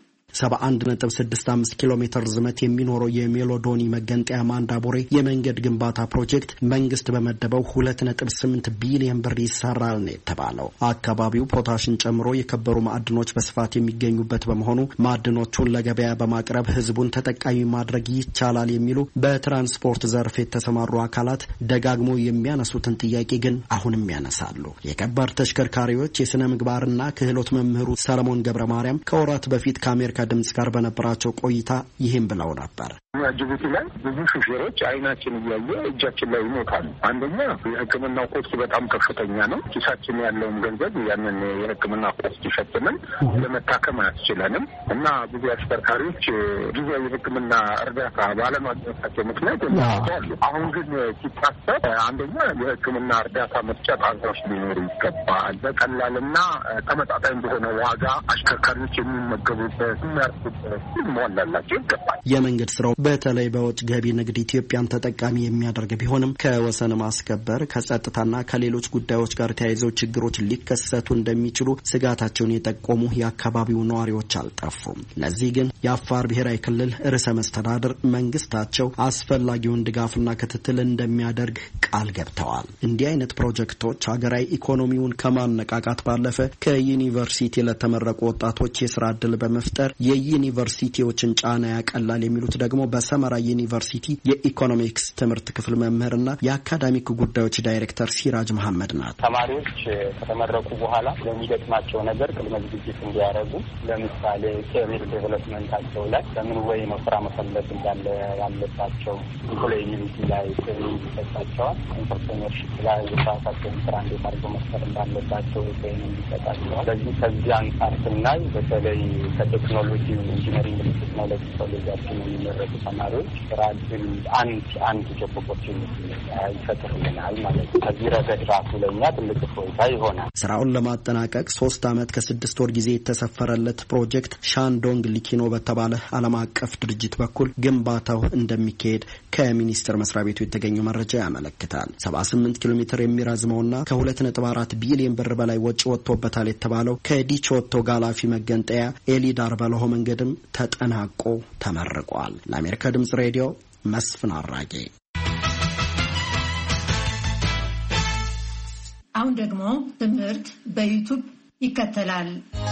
71.65 ኪሎ ሜትር ዝመት የሚኖረው የሜሎዶኒ መገንጠያ ማንዳቦሬ የመንገድ ግንባታ ፕሮጀክት መንግስት በመደበው 2.8 ቢሊዮን ብር ይሰራል ነው የተባለው። አካባቢው ፖታሽን ጨምሮ የከበሩ ማዕድኖች በስፋት የሚገኙበት በመሆኑ ማዕድኖቹን ለገበያ በማቅረብ ህዝቡን ተጠቃሚ ማድረግ ይቻላል የሚሉ በትራንስፖርት ዘርፍ የተሰማሩ አካላት ደጋግሞ የሚያነሱትን ጥያቄ ግን አሁንም ያነሳሉ። የከባድ ተሽከርካሪዎች የስነ ምግባርና ክህሎት መምህሩ ሰለሞን ገብረ ማርያም ከወራት በፊት ከአሜሪካ ድምጽ ጋር በነበራቸው ቆይታ ይህም ብለው ነበር። ጅቡቲ ላይ ብዙ ሹፌሮች አይናችን እያየ እጃችን ላይ ይሞታሉ። አንደኛ የሕክምናው ኮስት በጣም ከፍተኛ ነው። ኪሳችን ያለውን ገንዘብ ያንን የሕክምና ኮስት ሸፍነን ለመታከም አያስችለንም እና ብዙ አሽከርካሪዎች ጊዜያዊ የሕክምና እርዳታ ባለማግኘታቸው ምክንያት ይሞታሉ። አሁን ግን ሲታሰብ አንደኛ የሕክምና እርዳታ መስጫ ጣቢያዎች ሊኖሩ ይገባል። በቀላልና ተመጣጣኝ በሆነ ዋጋ አሽከርካሪዎች የሚመገቡበት የሚያርፉበት ሊሟላላቸው ይገባል። የመንገድ ስራው በተለይ በውጭ ገቢ ንግድ ኢትዮጵያን ተጠቃሚ የሚያደርግ ቢሆንም ከወሰን ማስከበር ከጸጥታና ከሌሎች ጉዳዮች ጋር ተያይዘው ችግሮች ሊከሰቱ እንደሚችሉ ስጋታቸውን የጠቆሙ የአካባቢው ነዋሪዎች አልጠፉም። ለዚህ ግን የአፋር ብሔራዊ ክልል ርዕሰ መስተዳድር መንግስታቸው አስፈላጊውን ድጋፍና ክትትል እንደሚያደርግ ቃል ገብተዋል። እንዲህ አይነት ፕሮጀክቶች ሀገራዊ ኢኮኖሚውን ከማነቃቃት ባለፈ ከዩኒቨርሲቲ ለተመረቁ ወጣቶች የስራ ዕድል በመፍጠር የዩኒቨርሲቲዎችን ጫና ያቀላል የሚሉት ደግሞ በሰመራ ዩኒቨርሲቲ የኢኮኖሚክስ ትምህርት ክፍል መምህርና የአካዳሚክ ጉዳዮች ዳይሬክተር ሲራጅ መሐመድ ናት። ተማሪዎች ከተመረቁ በኋላ ለሚገጥማቸው ነገር ቅድመ ዝግጅት እንዲያደርጉ ለምሳሌ ኬሪር ዴቨሎፕመንታቸው ላይ በምን ወይ ነው ስራ መፈለግ እንዳለ ያለባቸው ኢምፕሎያቢሊቲ ላይ ትሬኒንግ ይሰጣቸዋል። ኢንተርፕረነርሺፕ ላይ የራሳቸውን ስራ እንዴት አድርገው መፍጠር እንዳለባቸው ትሬኒንግ ይሰጣቸዋል። ስለዚህ ከዚህ አንጻር ስናይ በተለይ ከቴክኖሎጂ ኢንጂነሪንግ ቴክኖሎጂ ኮሌጃችን የሚመረጡ ተማሪዎች ስራ ዕድል አንድ ጆብ ኦፖርቹኒቲ ይፈጥርልናል ማለት ነው። ከዚህ ረገድ ራሱ ለእኛ ትልቅ ፎይታ ይሆናል። ስራውን ለማጠናቀቅ 3 ዓመት ከ6 ወር ጊዜ የተሰፈረለት ፕሮጀክት ሻንዶንግ ሊኪኖ በተባለ ዓለም አቀፍ ድርጅት በኩል ግንባታው እንደሚካሄድ ከሚኒስቴር መስሪያ ቤቱ የተገኘው መረጃ ያመለክታል። 78 ኪሎ ሜትር የሚረዝመውና ከ2.4 ቢሊዮን ብር በላይ ወጪ ወጥቶበታል የተባለው ከዲቾቶ ጋላፊ መገንጠያ ኤሊዳር በለሆ መንገድም ተጠናቆ ተመርቋል። ለአሜሪካ ድምጽ ሬዲዮ መስፍን አራጌ። አሁን ደግሞ ትምህርት በዩቲዩብ ይከተላል።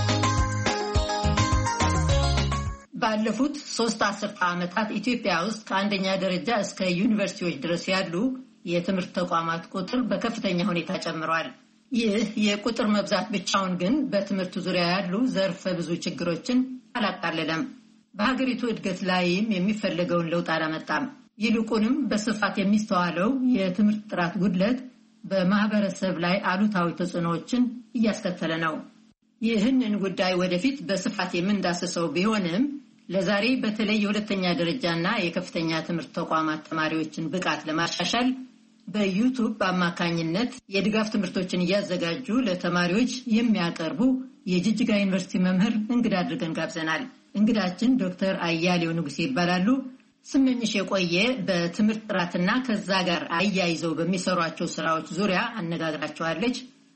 ባለፉት 3 አስርተ ዓመታት ኢትዮጵያ ውስጥ ከአንደኛ ደረጃ እስከ ዩኒቨርሲቲዎች ድረስ ያሉ የትምህርት ተቋማት ቁጥር በከፍተኛ ሁኔታ ጨምሯል። ይህ የቁጥር መብዛት ብቻውን ግን በትምህርት ዙሪያ ያሉ ዘርፈ ብዙ ችግሮችን አላቃለለም። በሀገሪቱ እድገት ላይም የሚፈለገውን ለውጥ አላመጣም። ይልቁንም በስፋት የሚስተዋለው የትምህርት ጥራት ጉድለት በማህበረሰብ ላይ አሉታዊ ተጽዕኖዎችን እያስከተለ ነው። ይህንን ጉዳይ ወደፊት በስፋት የምንዳስሰው ቢሆንም ለዛሬ በተለይ የሁለተኛ ደረጃና የከፍተኛ ትምህርት ተቋማት ተማሪዎችን ብቃት ለማሻሻል በዩቲዩብ አማካኝነት የድጋፍ ትምህርቶችን እያዘጋጁ ለተማሪዎች የሚያቀርቡ የጅጅጋ ዩኒቨርሲቲ መምህር እንግዳ አድርገን ጋብዘናል። እንግዳችን ዶክተር አያሌው ንጉሴ ይባላሉ። ስመኝሽ የቆየ በትምህርት ጥራትና ከዛ ጋር አያይዘው በሚሰሯቸው ስራዎች ዙሪያ አነጋግራቸዋለች።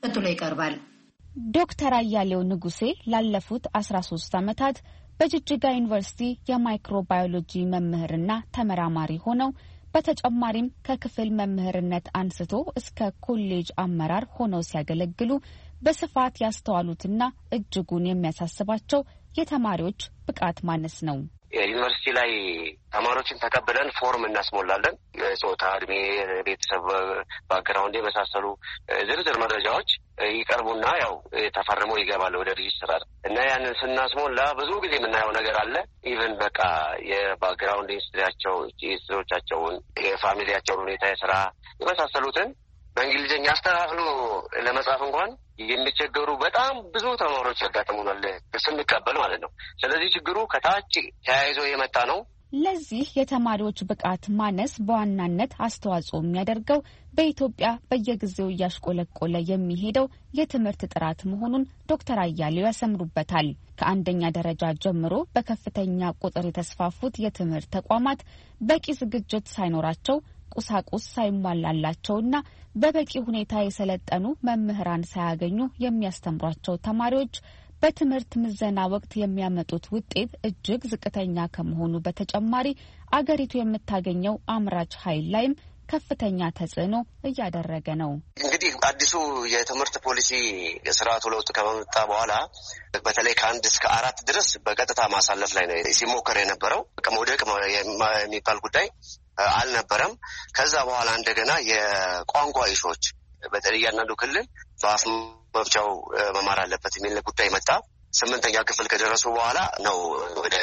ቀጥሎ ይቀርባል። ዶክተር አያሌው ንጉሴ ላለፉት 13 ዓመታት በጅጅጋ ዩኒቨርሲቲ የማይክሮባዮሎጂ መምህርና ተመራማሪ ሆነው በተጨማሪም ከክፍል መምህርነት አንስቶ እስከ ኮሌጅ አመራር ሆነው ሲያገለግሉ በስፋት ያስተዋሉትና እጅጉን የሚያሳስባቸው የተማሪዎች ብቃት ማነስ ነው። ዩኒቨርሲቲ ላይ ተማሪዎችን ተቀብለን ፎርም እናስሞላለን። የጾታ፣ እድሜ፣ ቤተሰብ ባክግራውንድ የመሳሰሉ ዝርዝር መረጃዎች ይቀርቡና ያው ተፈርሞ ይገባል ወደ ሬጅስትራር እና ያንን ስናስሞላ ብዙ ጊዜ የምናየው ነገር አለ። ኢቨን በቃ የባክግራውንድ ሂስትሪዎቻቸውን፣ የፋሚሊያቸውን ሁኔታ፣ የስራ የመሳሰሉትን በእንግሊዝኛ አስተካክሎ ለመጻፍ እንኳን የሚቸገሩ በጣም ብዙ ተማሪዎች ያጋጥሙናል ስንቀበል ማለት ነው። ስለዚህ ችግሩ ከታች ተያይዞ የመጣ ነው። ለዚህ የተማሪዎች ብቃት ማነስ በዋናነት አስተዋጽኦ የሚያደርገው በኢትዮጵያ በየጊዜው እያሽቆለቆለ የሚሄደው የትምህርት ጥራት መሆኑን ዶክተር አያሌው ያሰምሩበታል። ከአንደኛ ደረጃ ጀምሮ በከፍተኛ ቁጥር የተስፋፉት የትምህርት ተቋማት በቂ ዝግጅት ሳይኖራቸው ቁሳቁስ ሳይሟላላቸውና በበቂ ሁኔታ የሰለጠኑ መምህራን ሳያገኙ የሚያስተምሯቸው ተማሪዎች በትምህርት ምዘና ወቅት የሚያመጡት ውጤት እጅግ ዝቅተኛ ከመሆኑ በተጨማሪ አገሪቱ የምታገኘው አምራች ኃይል ላይም ከፍተኛ ተጽዕኖ እያደረገ ነው። እንግዲህ አዲሱ የትምህርት ፖሊሲ ስርዓቱ ለውጥ ከመጣ በኋላ በተለይ ከ1 እስከ 4 ድረስ በቀጥታ ማሳለፍ ላይ ነው ሲሞከር የነበረው። መውደቅ የሚባል ጉዳይ አልነበረም። ከዛ በኋላ እንደገና የቋንቋ ኢሾች በተለይ እያንዳንዱ ክልል በአፍ መፍቻው መማር አለበት የሚል ጉዳይ መጣ። 8ኛ ክፍል ከደረሱ በኋላ ነው ወደ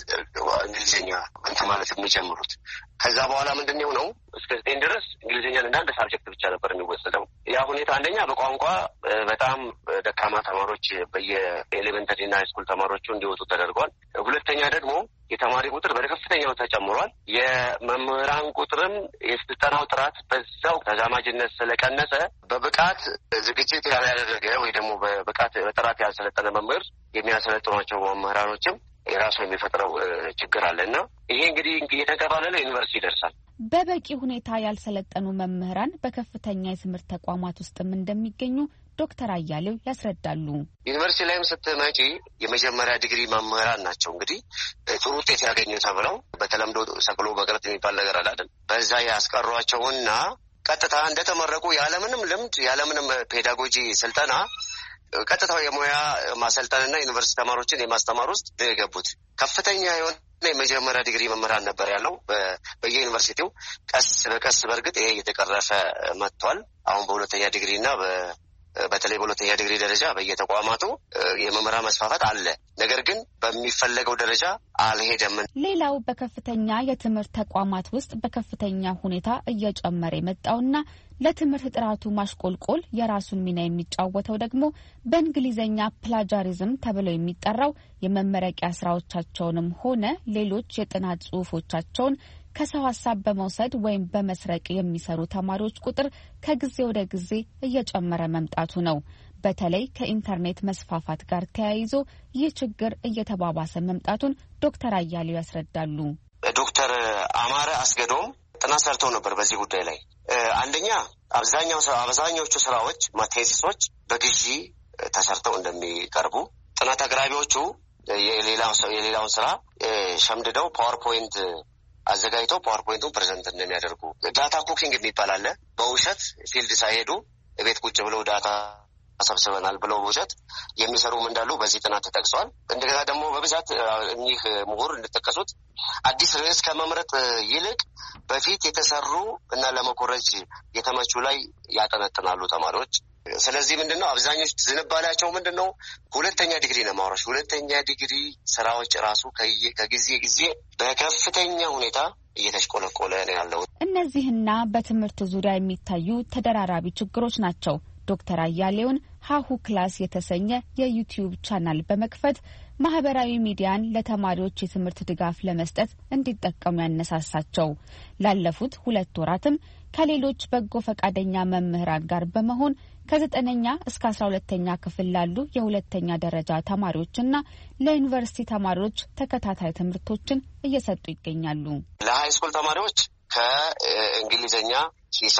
እንግሊዝኛ እንትን ማለት የሚጀምሩት። ከዛ በኋላ ምንድነው ነው እስከ 9 ድረስ እንግሊዝኛን እንደ አንድ ሳብጀክት ብቻ ነበር የሚወሰደው። ያ ሁኔታ አንደኛ በቋንቋ በጣም ደካማ ተማሪዎች በየኤሌመንተሪ እና ሃይስኩል ተማሪዎቹ እንዲወጡ ተደርጓል። ሁለተኛ ደግሞ የተማሪ ቁጥር በከፍተኛው ተጨምሯል። የመምህራን ቁጥርም የስልጠናው ጥራት በዛው ተዛማጅነት ስለቀነሰ በብቃት ዝግጅት ያላደረገ ወይ ደግሞ በብቃት በጥራት ያልሰለጠነ መምህር የሚያሰለጥኗቸው መምህራኖችም የራሱ የሚፈጥረው ችግር አለና ይሄ እንግዲህ እየተቀባለለ ዩኒቨርሲቲ ይደርሳል። በበቂ ሁኔታ ያልሰለጠኑ መምህራን በከፍተኛ የትምህርት ተቋማት ውስጥም እንደሚገኙ ዶክተር አያሌው ያስረዳሉ። ዩኒቨርሲቲ ላይም ስትመጪ የመጀመሪያ ዲግሪ መምህራን ናቸው እንግዲህ ጥሩ ውጤት ያገኙ ተብለው በተለምዶ ሰቅሎ መቅረት የሚባል ነገር አላለም። በዛ ያስቀሯቸውና ቀጥታ እንደተመረቁ ያለምንም ልምድ ያለምንም ፔዳጎጂ ስልጠና ቀጥታው የሙያ ማሰልጠንና ዩኒቨርሲቲ ተማሪዎችን የማስተማር ውስጥ የገቡት ከፍተኛ የሆነ የመጀመሪያ ዲግሪ መምህራን ነበር ያለው በየዩኒቨርሲቲው። ቀስ በቀስ በእርግጥ ይሄ እየተቀረፈ መጥቷል። አሁን በሁለተኛ ዲግሪ እና በተለይ በሁለተኛ ዲግሪ ደረጃ በየተቋማቱ የመምህራን መስፋፋት አለ። ነገር ግን በሚፈለገው ደረጃ አልሄደም። ሌላው በከፍተኛ የትምህርት ተቋማት ውስጥ በከፍተኛ ሁኔታ እየጨመረ የመጣውና ለትምህርት ጥራቱ ማሽቆልቆል የራሱን ሚና የሚጫወተው ደግሞ በእንግሊዝኛ ፕላጃሪዝም ተብሎ የሚጠራው የመመረቂያ ስራዎቻቸውንም ሆነ ሌሎች የጥናት ጽሑፎቻቸውን ከሰው ሀሳብ በመውሰድ ወይም በመስረቅ የሚሰሩ ተማሪዎች ቁጥር ከጊዜ ወደ ጊዜ እየጨመረ መምጣቱ ነው። በተለይ ከኢንተርኔት መስፋፋት ጋር ተያይዞ ይህ ችግር እየተባባሰ መምጣቱን ዶክተር አያሌው ያስረዳሉ። ዶክተር አማረ አስገዶም ጥናት ሰርተው ነበር በዚህ ጉዳይ ላይ። አንደኛ አብዛኛዎቹ ስራዎች ቴሲሶች በግዢ ተሰርተው እንደሚቀርቡ ጥናት አቅራቢዎቹ የሌላውን ስራ ሸምድደው ፓወርፖይንት አዘጋጅተው ፓወርፖይንቱን ፕሬዘንት እንደሚያደርጉ፣ ዳታ ኩኪንግ የሚባል አለ። በውሸት ፊልድ ሳይሄዱ ቤት ቁጭ ብለው ዳታ ሰብስበናል ብለው በውሸት የሚሰሩም እንዳሉ በዚህ ጥናት ተጠቅሰዋል። እንደገና ደግሞ በብዛት እኚህ ምሁር እንደጠቀሱት አዲስ ርዕስ ከመምረጥ ይልቅ በፊት የተሰሩ እና ለመኮረጅ የተመቹ ላይ ያጠነጥናሉ ተማሪዎች። ስለዚህ ምንድነው አብዛኞቹ ዝንባሌያቸው ምንድነው ሁለተኛ ዲግሪ ነው ማውራሽ። ሁለተኛ ዲግሪ ስራዎች ራሱ ከጊዜ ጊዜ በከፍተኛ ሁኔታ እየተሽቆለቆለ ነው ያለው። እነዚህና በትምህርት ዙሪያ የሚታዩ ተደራራቢ ችግሮች ናቸው ዶክተር አያሌውን ሀሁ ክላስ የተሰኘ የዩቲዩብ ቻናል በመክፈት ማህበራዊ ሚዲያን ለተማሪዎች የትምህርት ድጋፍ ለመስጠት እንዲጠቀሙ ያነሳሳቸው። ላለፉት 2 ወራትም ከሌሎች በጎ ፈቃደኛ መምህራን ጋር በመሆን ከ9ኛ እስከ 12ኛ ክፍል ላሉ የሁለተኛ ደረጃ ተማሪዎችና ለዩኒቨርሲቲ ተማሪዎች ተከታታይ ትምህርቶችን እየሰጡ ይገኛሉ። ለሃይስኩል ተማሪዎች ከእንግሊዝኛ፣ ሂሳብ፣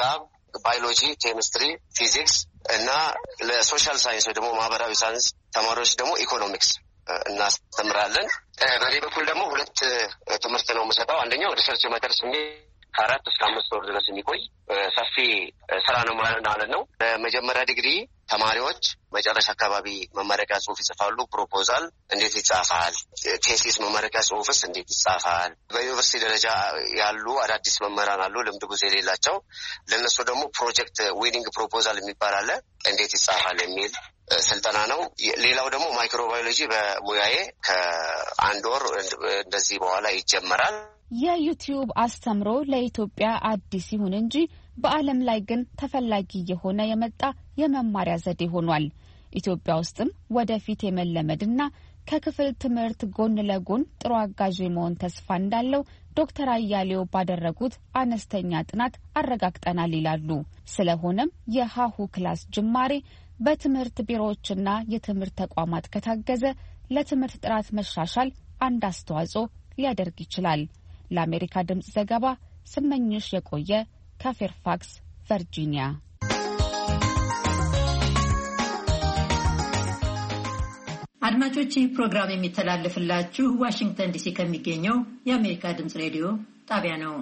ባዮሎጂ፣ ኬሚስትሪ፣ ፊዚክስ እና ለሶሻል ሳይንስ ወይ ደግሞ ማህበራዊ ሳይንስ ተማሪዎች ደግሞ ኢኮኖሚክስ እናስተምራለን። በኔ በኩል ደግሞ ሁለት ትምህርት ነው የምሰጠው። አንደኛው ሪሰርች ሜተርስ ከ4 እስከ 5 ወር ድረስ የሚቆይ ሰፊ ስራ ነው ማለት ነው። በመጀመሪያ ዲግሪ ተማሪዎች መጨረሻ አካባቢ መመረቂያ ጽሁፍ ይጽፋሉ። ፕሮፖዛል እንዴት ይጻፋል፣ ቴሲስ መመረቂያ ጽሁፍስ እንዴት ይጻፋል። በዩኒቨርሲቲ ደረጃ ያሉ አዳዲስ መምህራን አሉ፣ ልምድ ጉዞ የሌላቸው። ለእነሱ ደግሞ ፕሮጀክት ዊኒንግ ፕሮፖዛል የሚባል አለ፣ እንዴት ይጻፋል የሚል ስልጠና ነው። ሌላው ደግሞ ማይክሮባዮሎጂ በሙያዬ ከ1 ወር እንደዚህ በኋላ ይጀመራል። የዩቲዩብ አስተምሮ ለኢትዮጵያ አዲስ ይሁን እንጂ በዓለም ላይ ግን ተፈላጊ የሆነ የመጣ የመማሪያ ዘዴ ሆኗል። ኢትዮጵያ ውስጥም ወደፊት የመለመድና ከክፍል ትምህርት ጎን ለጎን ጥሩ አጋዥ የመሆን ተስፋ እንዳለው ዶክተር አያሌው ባደረጉት አነስተኛ ጥናት አረጋግጠናል ይላሉ። ስለሆነም የሀሁ ክላስ ጅማሬ በትምህርት ቢሮዎችና የትምህርት ተቋማት ከታገዘ ለትምህርት ጥራት መሻሻል አንድ አስተዋጽኦ ሊያደርግ ይችላል። ለአሜሪካ ድምጽ ዘገባ ስመኝሽ የቆየ ከፌርፋክስ ቨርጂኒያ። አድማጮች፣ ይህ ፕሮግራም የሚተላለፍላችሁ ዋሽንግተን ዲሲ ከሚገኘው የአሜሪካ ድምጽ ሬዲዮ ጣቢያ ነው።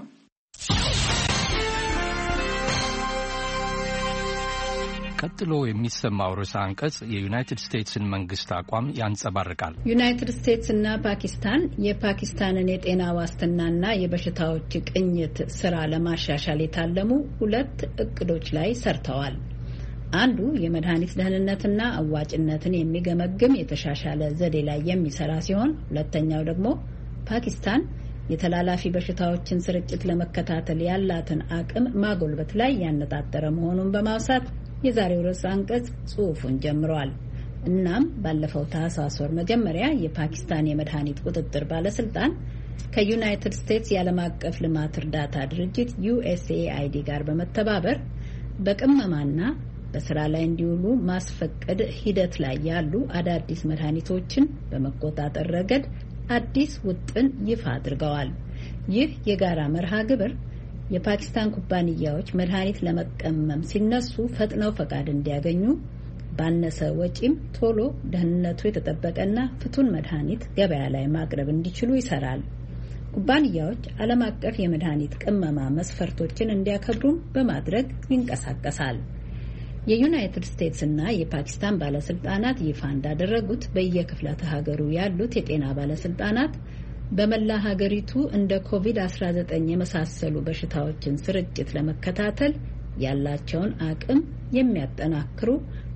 ቀጥሎ የሚሰማው ርዕሰ አንቀጽ የዩናይትድ ስቴትስን መንግስት አቋም ያንጸባርቃል። ዩናይትድ ስቴትስና ፓኪስታን የፓኪስታንን የጤና ዋስትናና የበሽታዎች ቅኝት ስራ ለማሻሻል የታለሙ 2 እቅዶች ላይ ሰርተዋል። አንዱ የመድኃኒት ደህንነትና አዋጭነትን የሚገመግም የተሻሻለ ዘዴ ላይ የሚሰራ ሲሆን፣ ሁለተኛው ደግሞ ፓኪስታን የተላላፊ በሽታዎችን ስርጭት ለመከታተል ያላትን አቅም ማጎልበት ላይ ያነጣጠረ መሆኑን በማውሳት የዛሬው ርዕሰ አንቀጽ ጽሑፉን ጀምሯል። እናም ባለፈው ታህሳስ ወር መጀመሪያ የፓኪስታን የመድኃኒት ቁጥጥር ባለስልጣን ከዩናይትድ ስቴትስ የዓለም አቀፍ ልማት እርዳታ ድርጅት USAID ጋር በመተባበር በቅመማና በስራ ላይ እንዲውሉ ማስፈቀድ ሂደት ላይ ያሉ አዳዲስ መድኃኒቶችን በመቆጣጠር ረገድ አዲስ ውጥን ይፋ አድርገዋል። ይህ የጋራ መርሃ ግብር የፓኪስታን ኩባንያዎች መድኃኒት ለመቀመም ሲነሱ ፈጥነው ፈቃድ እንዲያገኙ፣ ባነሰ ወጪም ቶሎ ደህንነቱ የተጠበቀና ፍቱን መድኃኒት ገበያ ላይ ማቅረብ እንዲችሉ ይሰራል። ኩባንያዎች ዓለም አቀፍ የመድኃኒት ቅመማ መስፈርቶችን እንዲያከብሩም በማድረግ ይንቀሳቀሳል። የዩናይትድ ስቴትስ እና የፓኪስታን ባለስልጣናት ይፋ እንዳደረጉት በየክፍላተ ሀገሩ ያሉት የጤና ባለስልጣናት በመላ ሀገሪቱ እንደ ኮቪድ-19 የመሳሰሉ በሽታዎችን ስርጭት ለመከታተል ያላቸውን አቅም የሚያጠናክሩ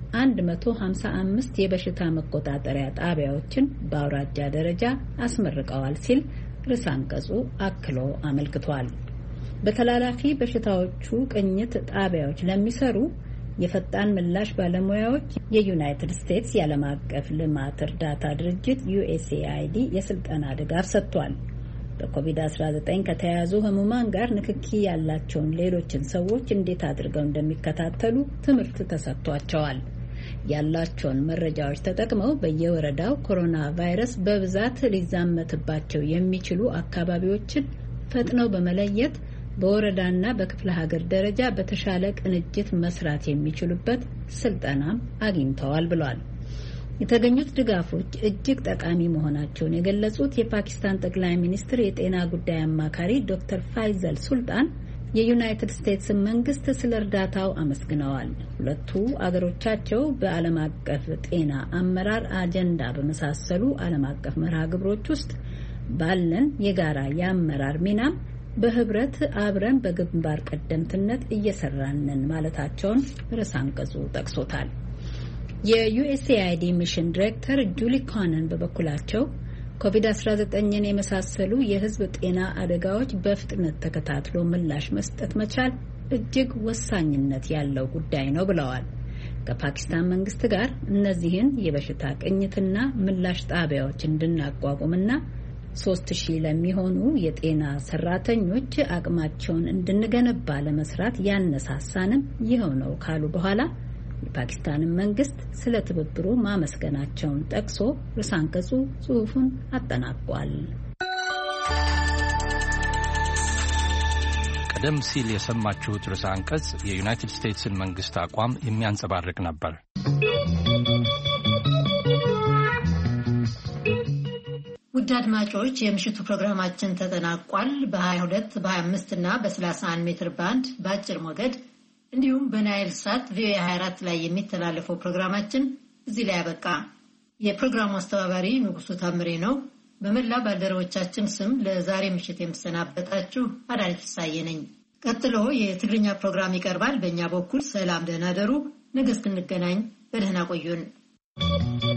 155 የበሽታ መቆጣጠሪያ ጣቢያዎችን በአውራጃ ደረጃ አስመርቀዋል ሲል ርዕሰ አንቀጹ አክሎ አመልክቷል። በተላላፊ በሽታዎቹ ቅኝት ጣቢያዎች ለሚሰሩ የፈጣን ምላሽ ባለሙያዎች የዩናይትድ ስቴትስ የዓለም አቀፍ ልማት እርዳታ ድርጅት USAID የስልጠና ድጋፍ ሰጥቷል። በኮቪድ-19 ከተያዙ ህሙማን ጋር ንክኪ ያላቸውን ሌሎችን ሰዎች እንዴት አድርገው እንደሚከታተሉ ትምህርት ተሰጥቷቸዋል። ያላቸውን መረጃዎች ተጠቅመው በየወረዳው ኮሮና ቫይረስ በብዛት ሊዛመትባቸው የሚችሉ አካባቢዎችን ፈጥነው በመለየት በወረዳና በክፍለ ሀገር ደረጃ በተሻለ ቅንጅት መስራት የሚችሉበት ስልጠናም አግኝተዋል ብሏል። የተገኙት ድጋፎች እጅግ ጠቃሚ መሆናቸውን የገለጹት የፓኪስታን ጠቅላይ ሚኒስትር የጤና ጉዳይ አማካሪ ዶክተር ፋይዘል ሱልጣን የዩናይትድ ስቴትስ መንግስት ስለ እርዳታው አመስግነዋል። ሁለቱ አገሮቻቸው በዓለም አቀፍ ጤና አመራር አጀንዳ በመሳሰሉ ዓለም አቀፍ መርሃ ግብሮች ውስጥ ባለን የጋራ የአመራር ሚናም በህብረት አብረን በግንባር ቀደምትነት እየሰራንን ማለታቸውን ርዕሰ አንቀጹ ጠቅሶታል። የዩኤስኤአይዲ ሚሽን ዲሬክተር ጁሊ ኮነን በበኩላቸው ኮቪድ-19ን የመሳሰሉ የህዝብ ጤና አደጋዎች በፍጥነት ተከታትሎ ምላሽ መስጠት መቻል እጅግ ወሳኝነት ያለው ጉዳይ ነው ብለዋል። ከፓኪስታን መንግስት ጋር እነዚህን የበሽታ ቅኝትና ምላሽ ጣቢያዎች እንድናቋቁምና 3000 ለሚሆኑ የጤና ሰራተኞች አቅማቸውን እንድንገነባ ለመስራት ያነሳሳንም ይኸው ነው ካሉ በኋላ የፓኪስታንን መንግስት ስለ ትብብሩ ማመስገናቸውን ጠቅሶ ርዕሰ አንቀጹ ጽሑፉን አጠናቋል። ቀደም ሲል የሰማችሁት ርዕሰ አንቀጽ የዩናይትድ ስቴትስን መንግስት አቋም የሚያንጸባርቅ ነበር። ውድ አድማጮች የምሽቱ ፕሮግራማችን ተጠናቋል። በ22 በ25 እና በ31 ሜትር ባንድ በአጭር ሞገድ እንዲሁም በናይል ሳት ቪኦኤ 24 ላይ የሚተላለፈው ፕሮግራማችን እዚህ ላይ ያበቃ። የፕሮግራሙ አስተባባሪ ንጉሱ ታምሬ ነው። በመላ ባልደረቦቻችን ስም ለዛሬ ምሽት የምሰናበታችሁ አዳነች ፍስሐዬ ነኝ። ቀጥሎ የትግርኛ ፕሮግራም ይቀርባል። በእኛ በኩል ሰላም፣ ደህና ደሩ። ነገ እስክንገናኝ በደህና ቆዩን።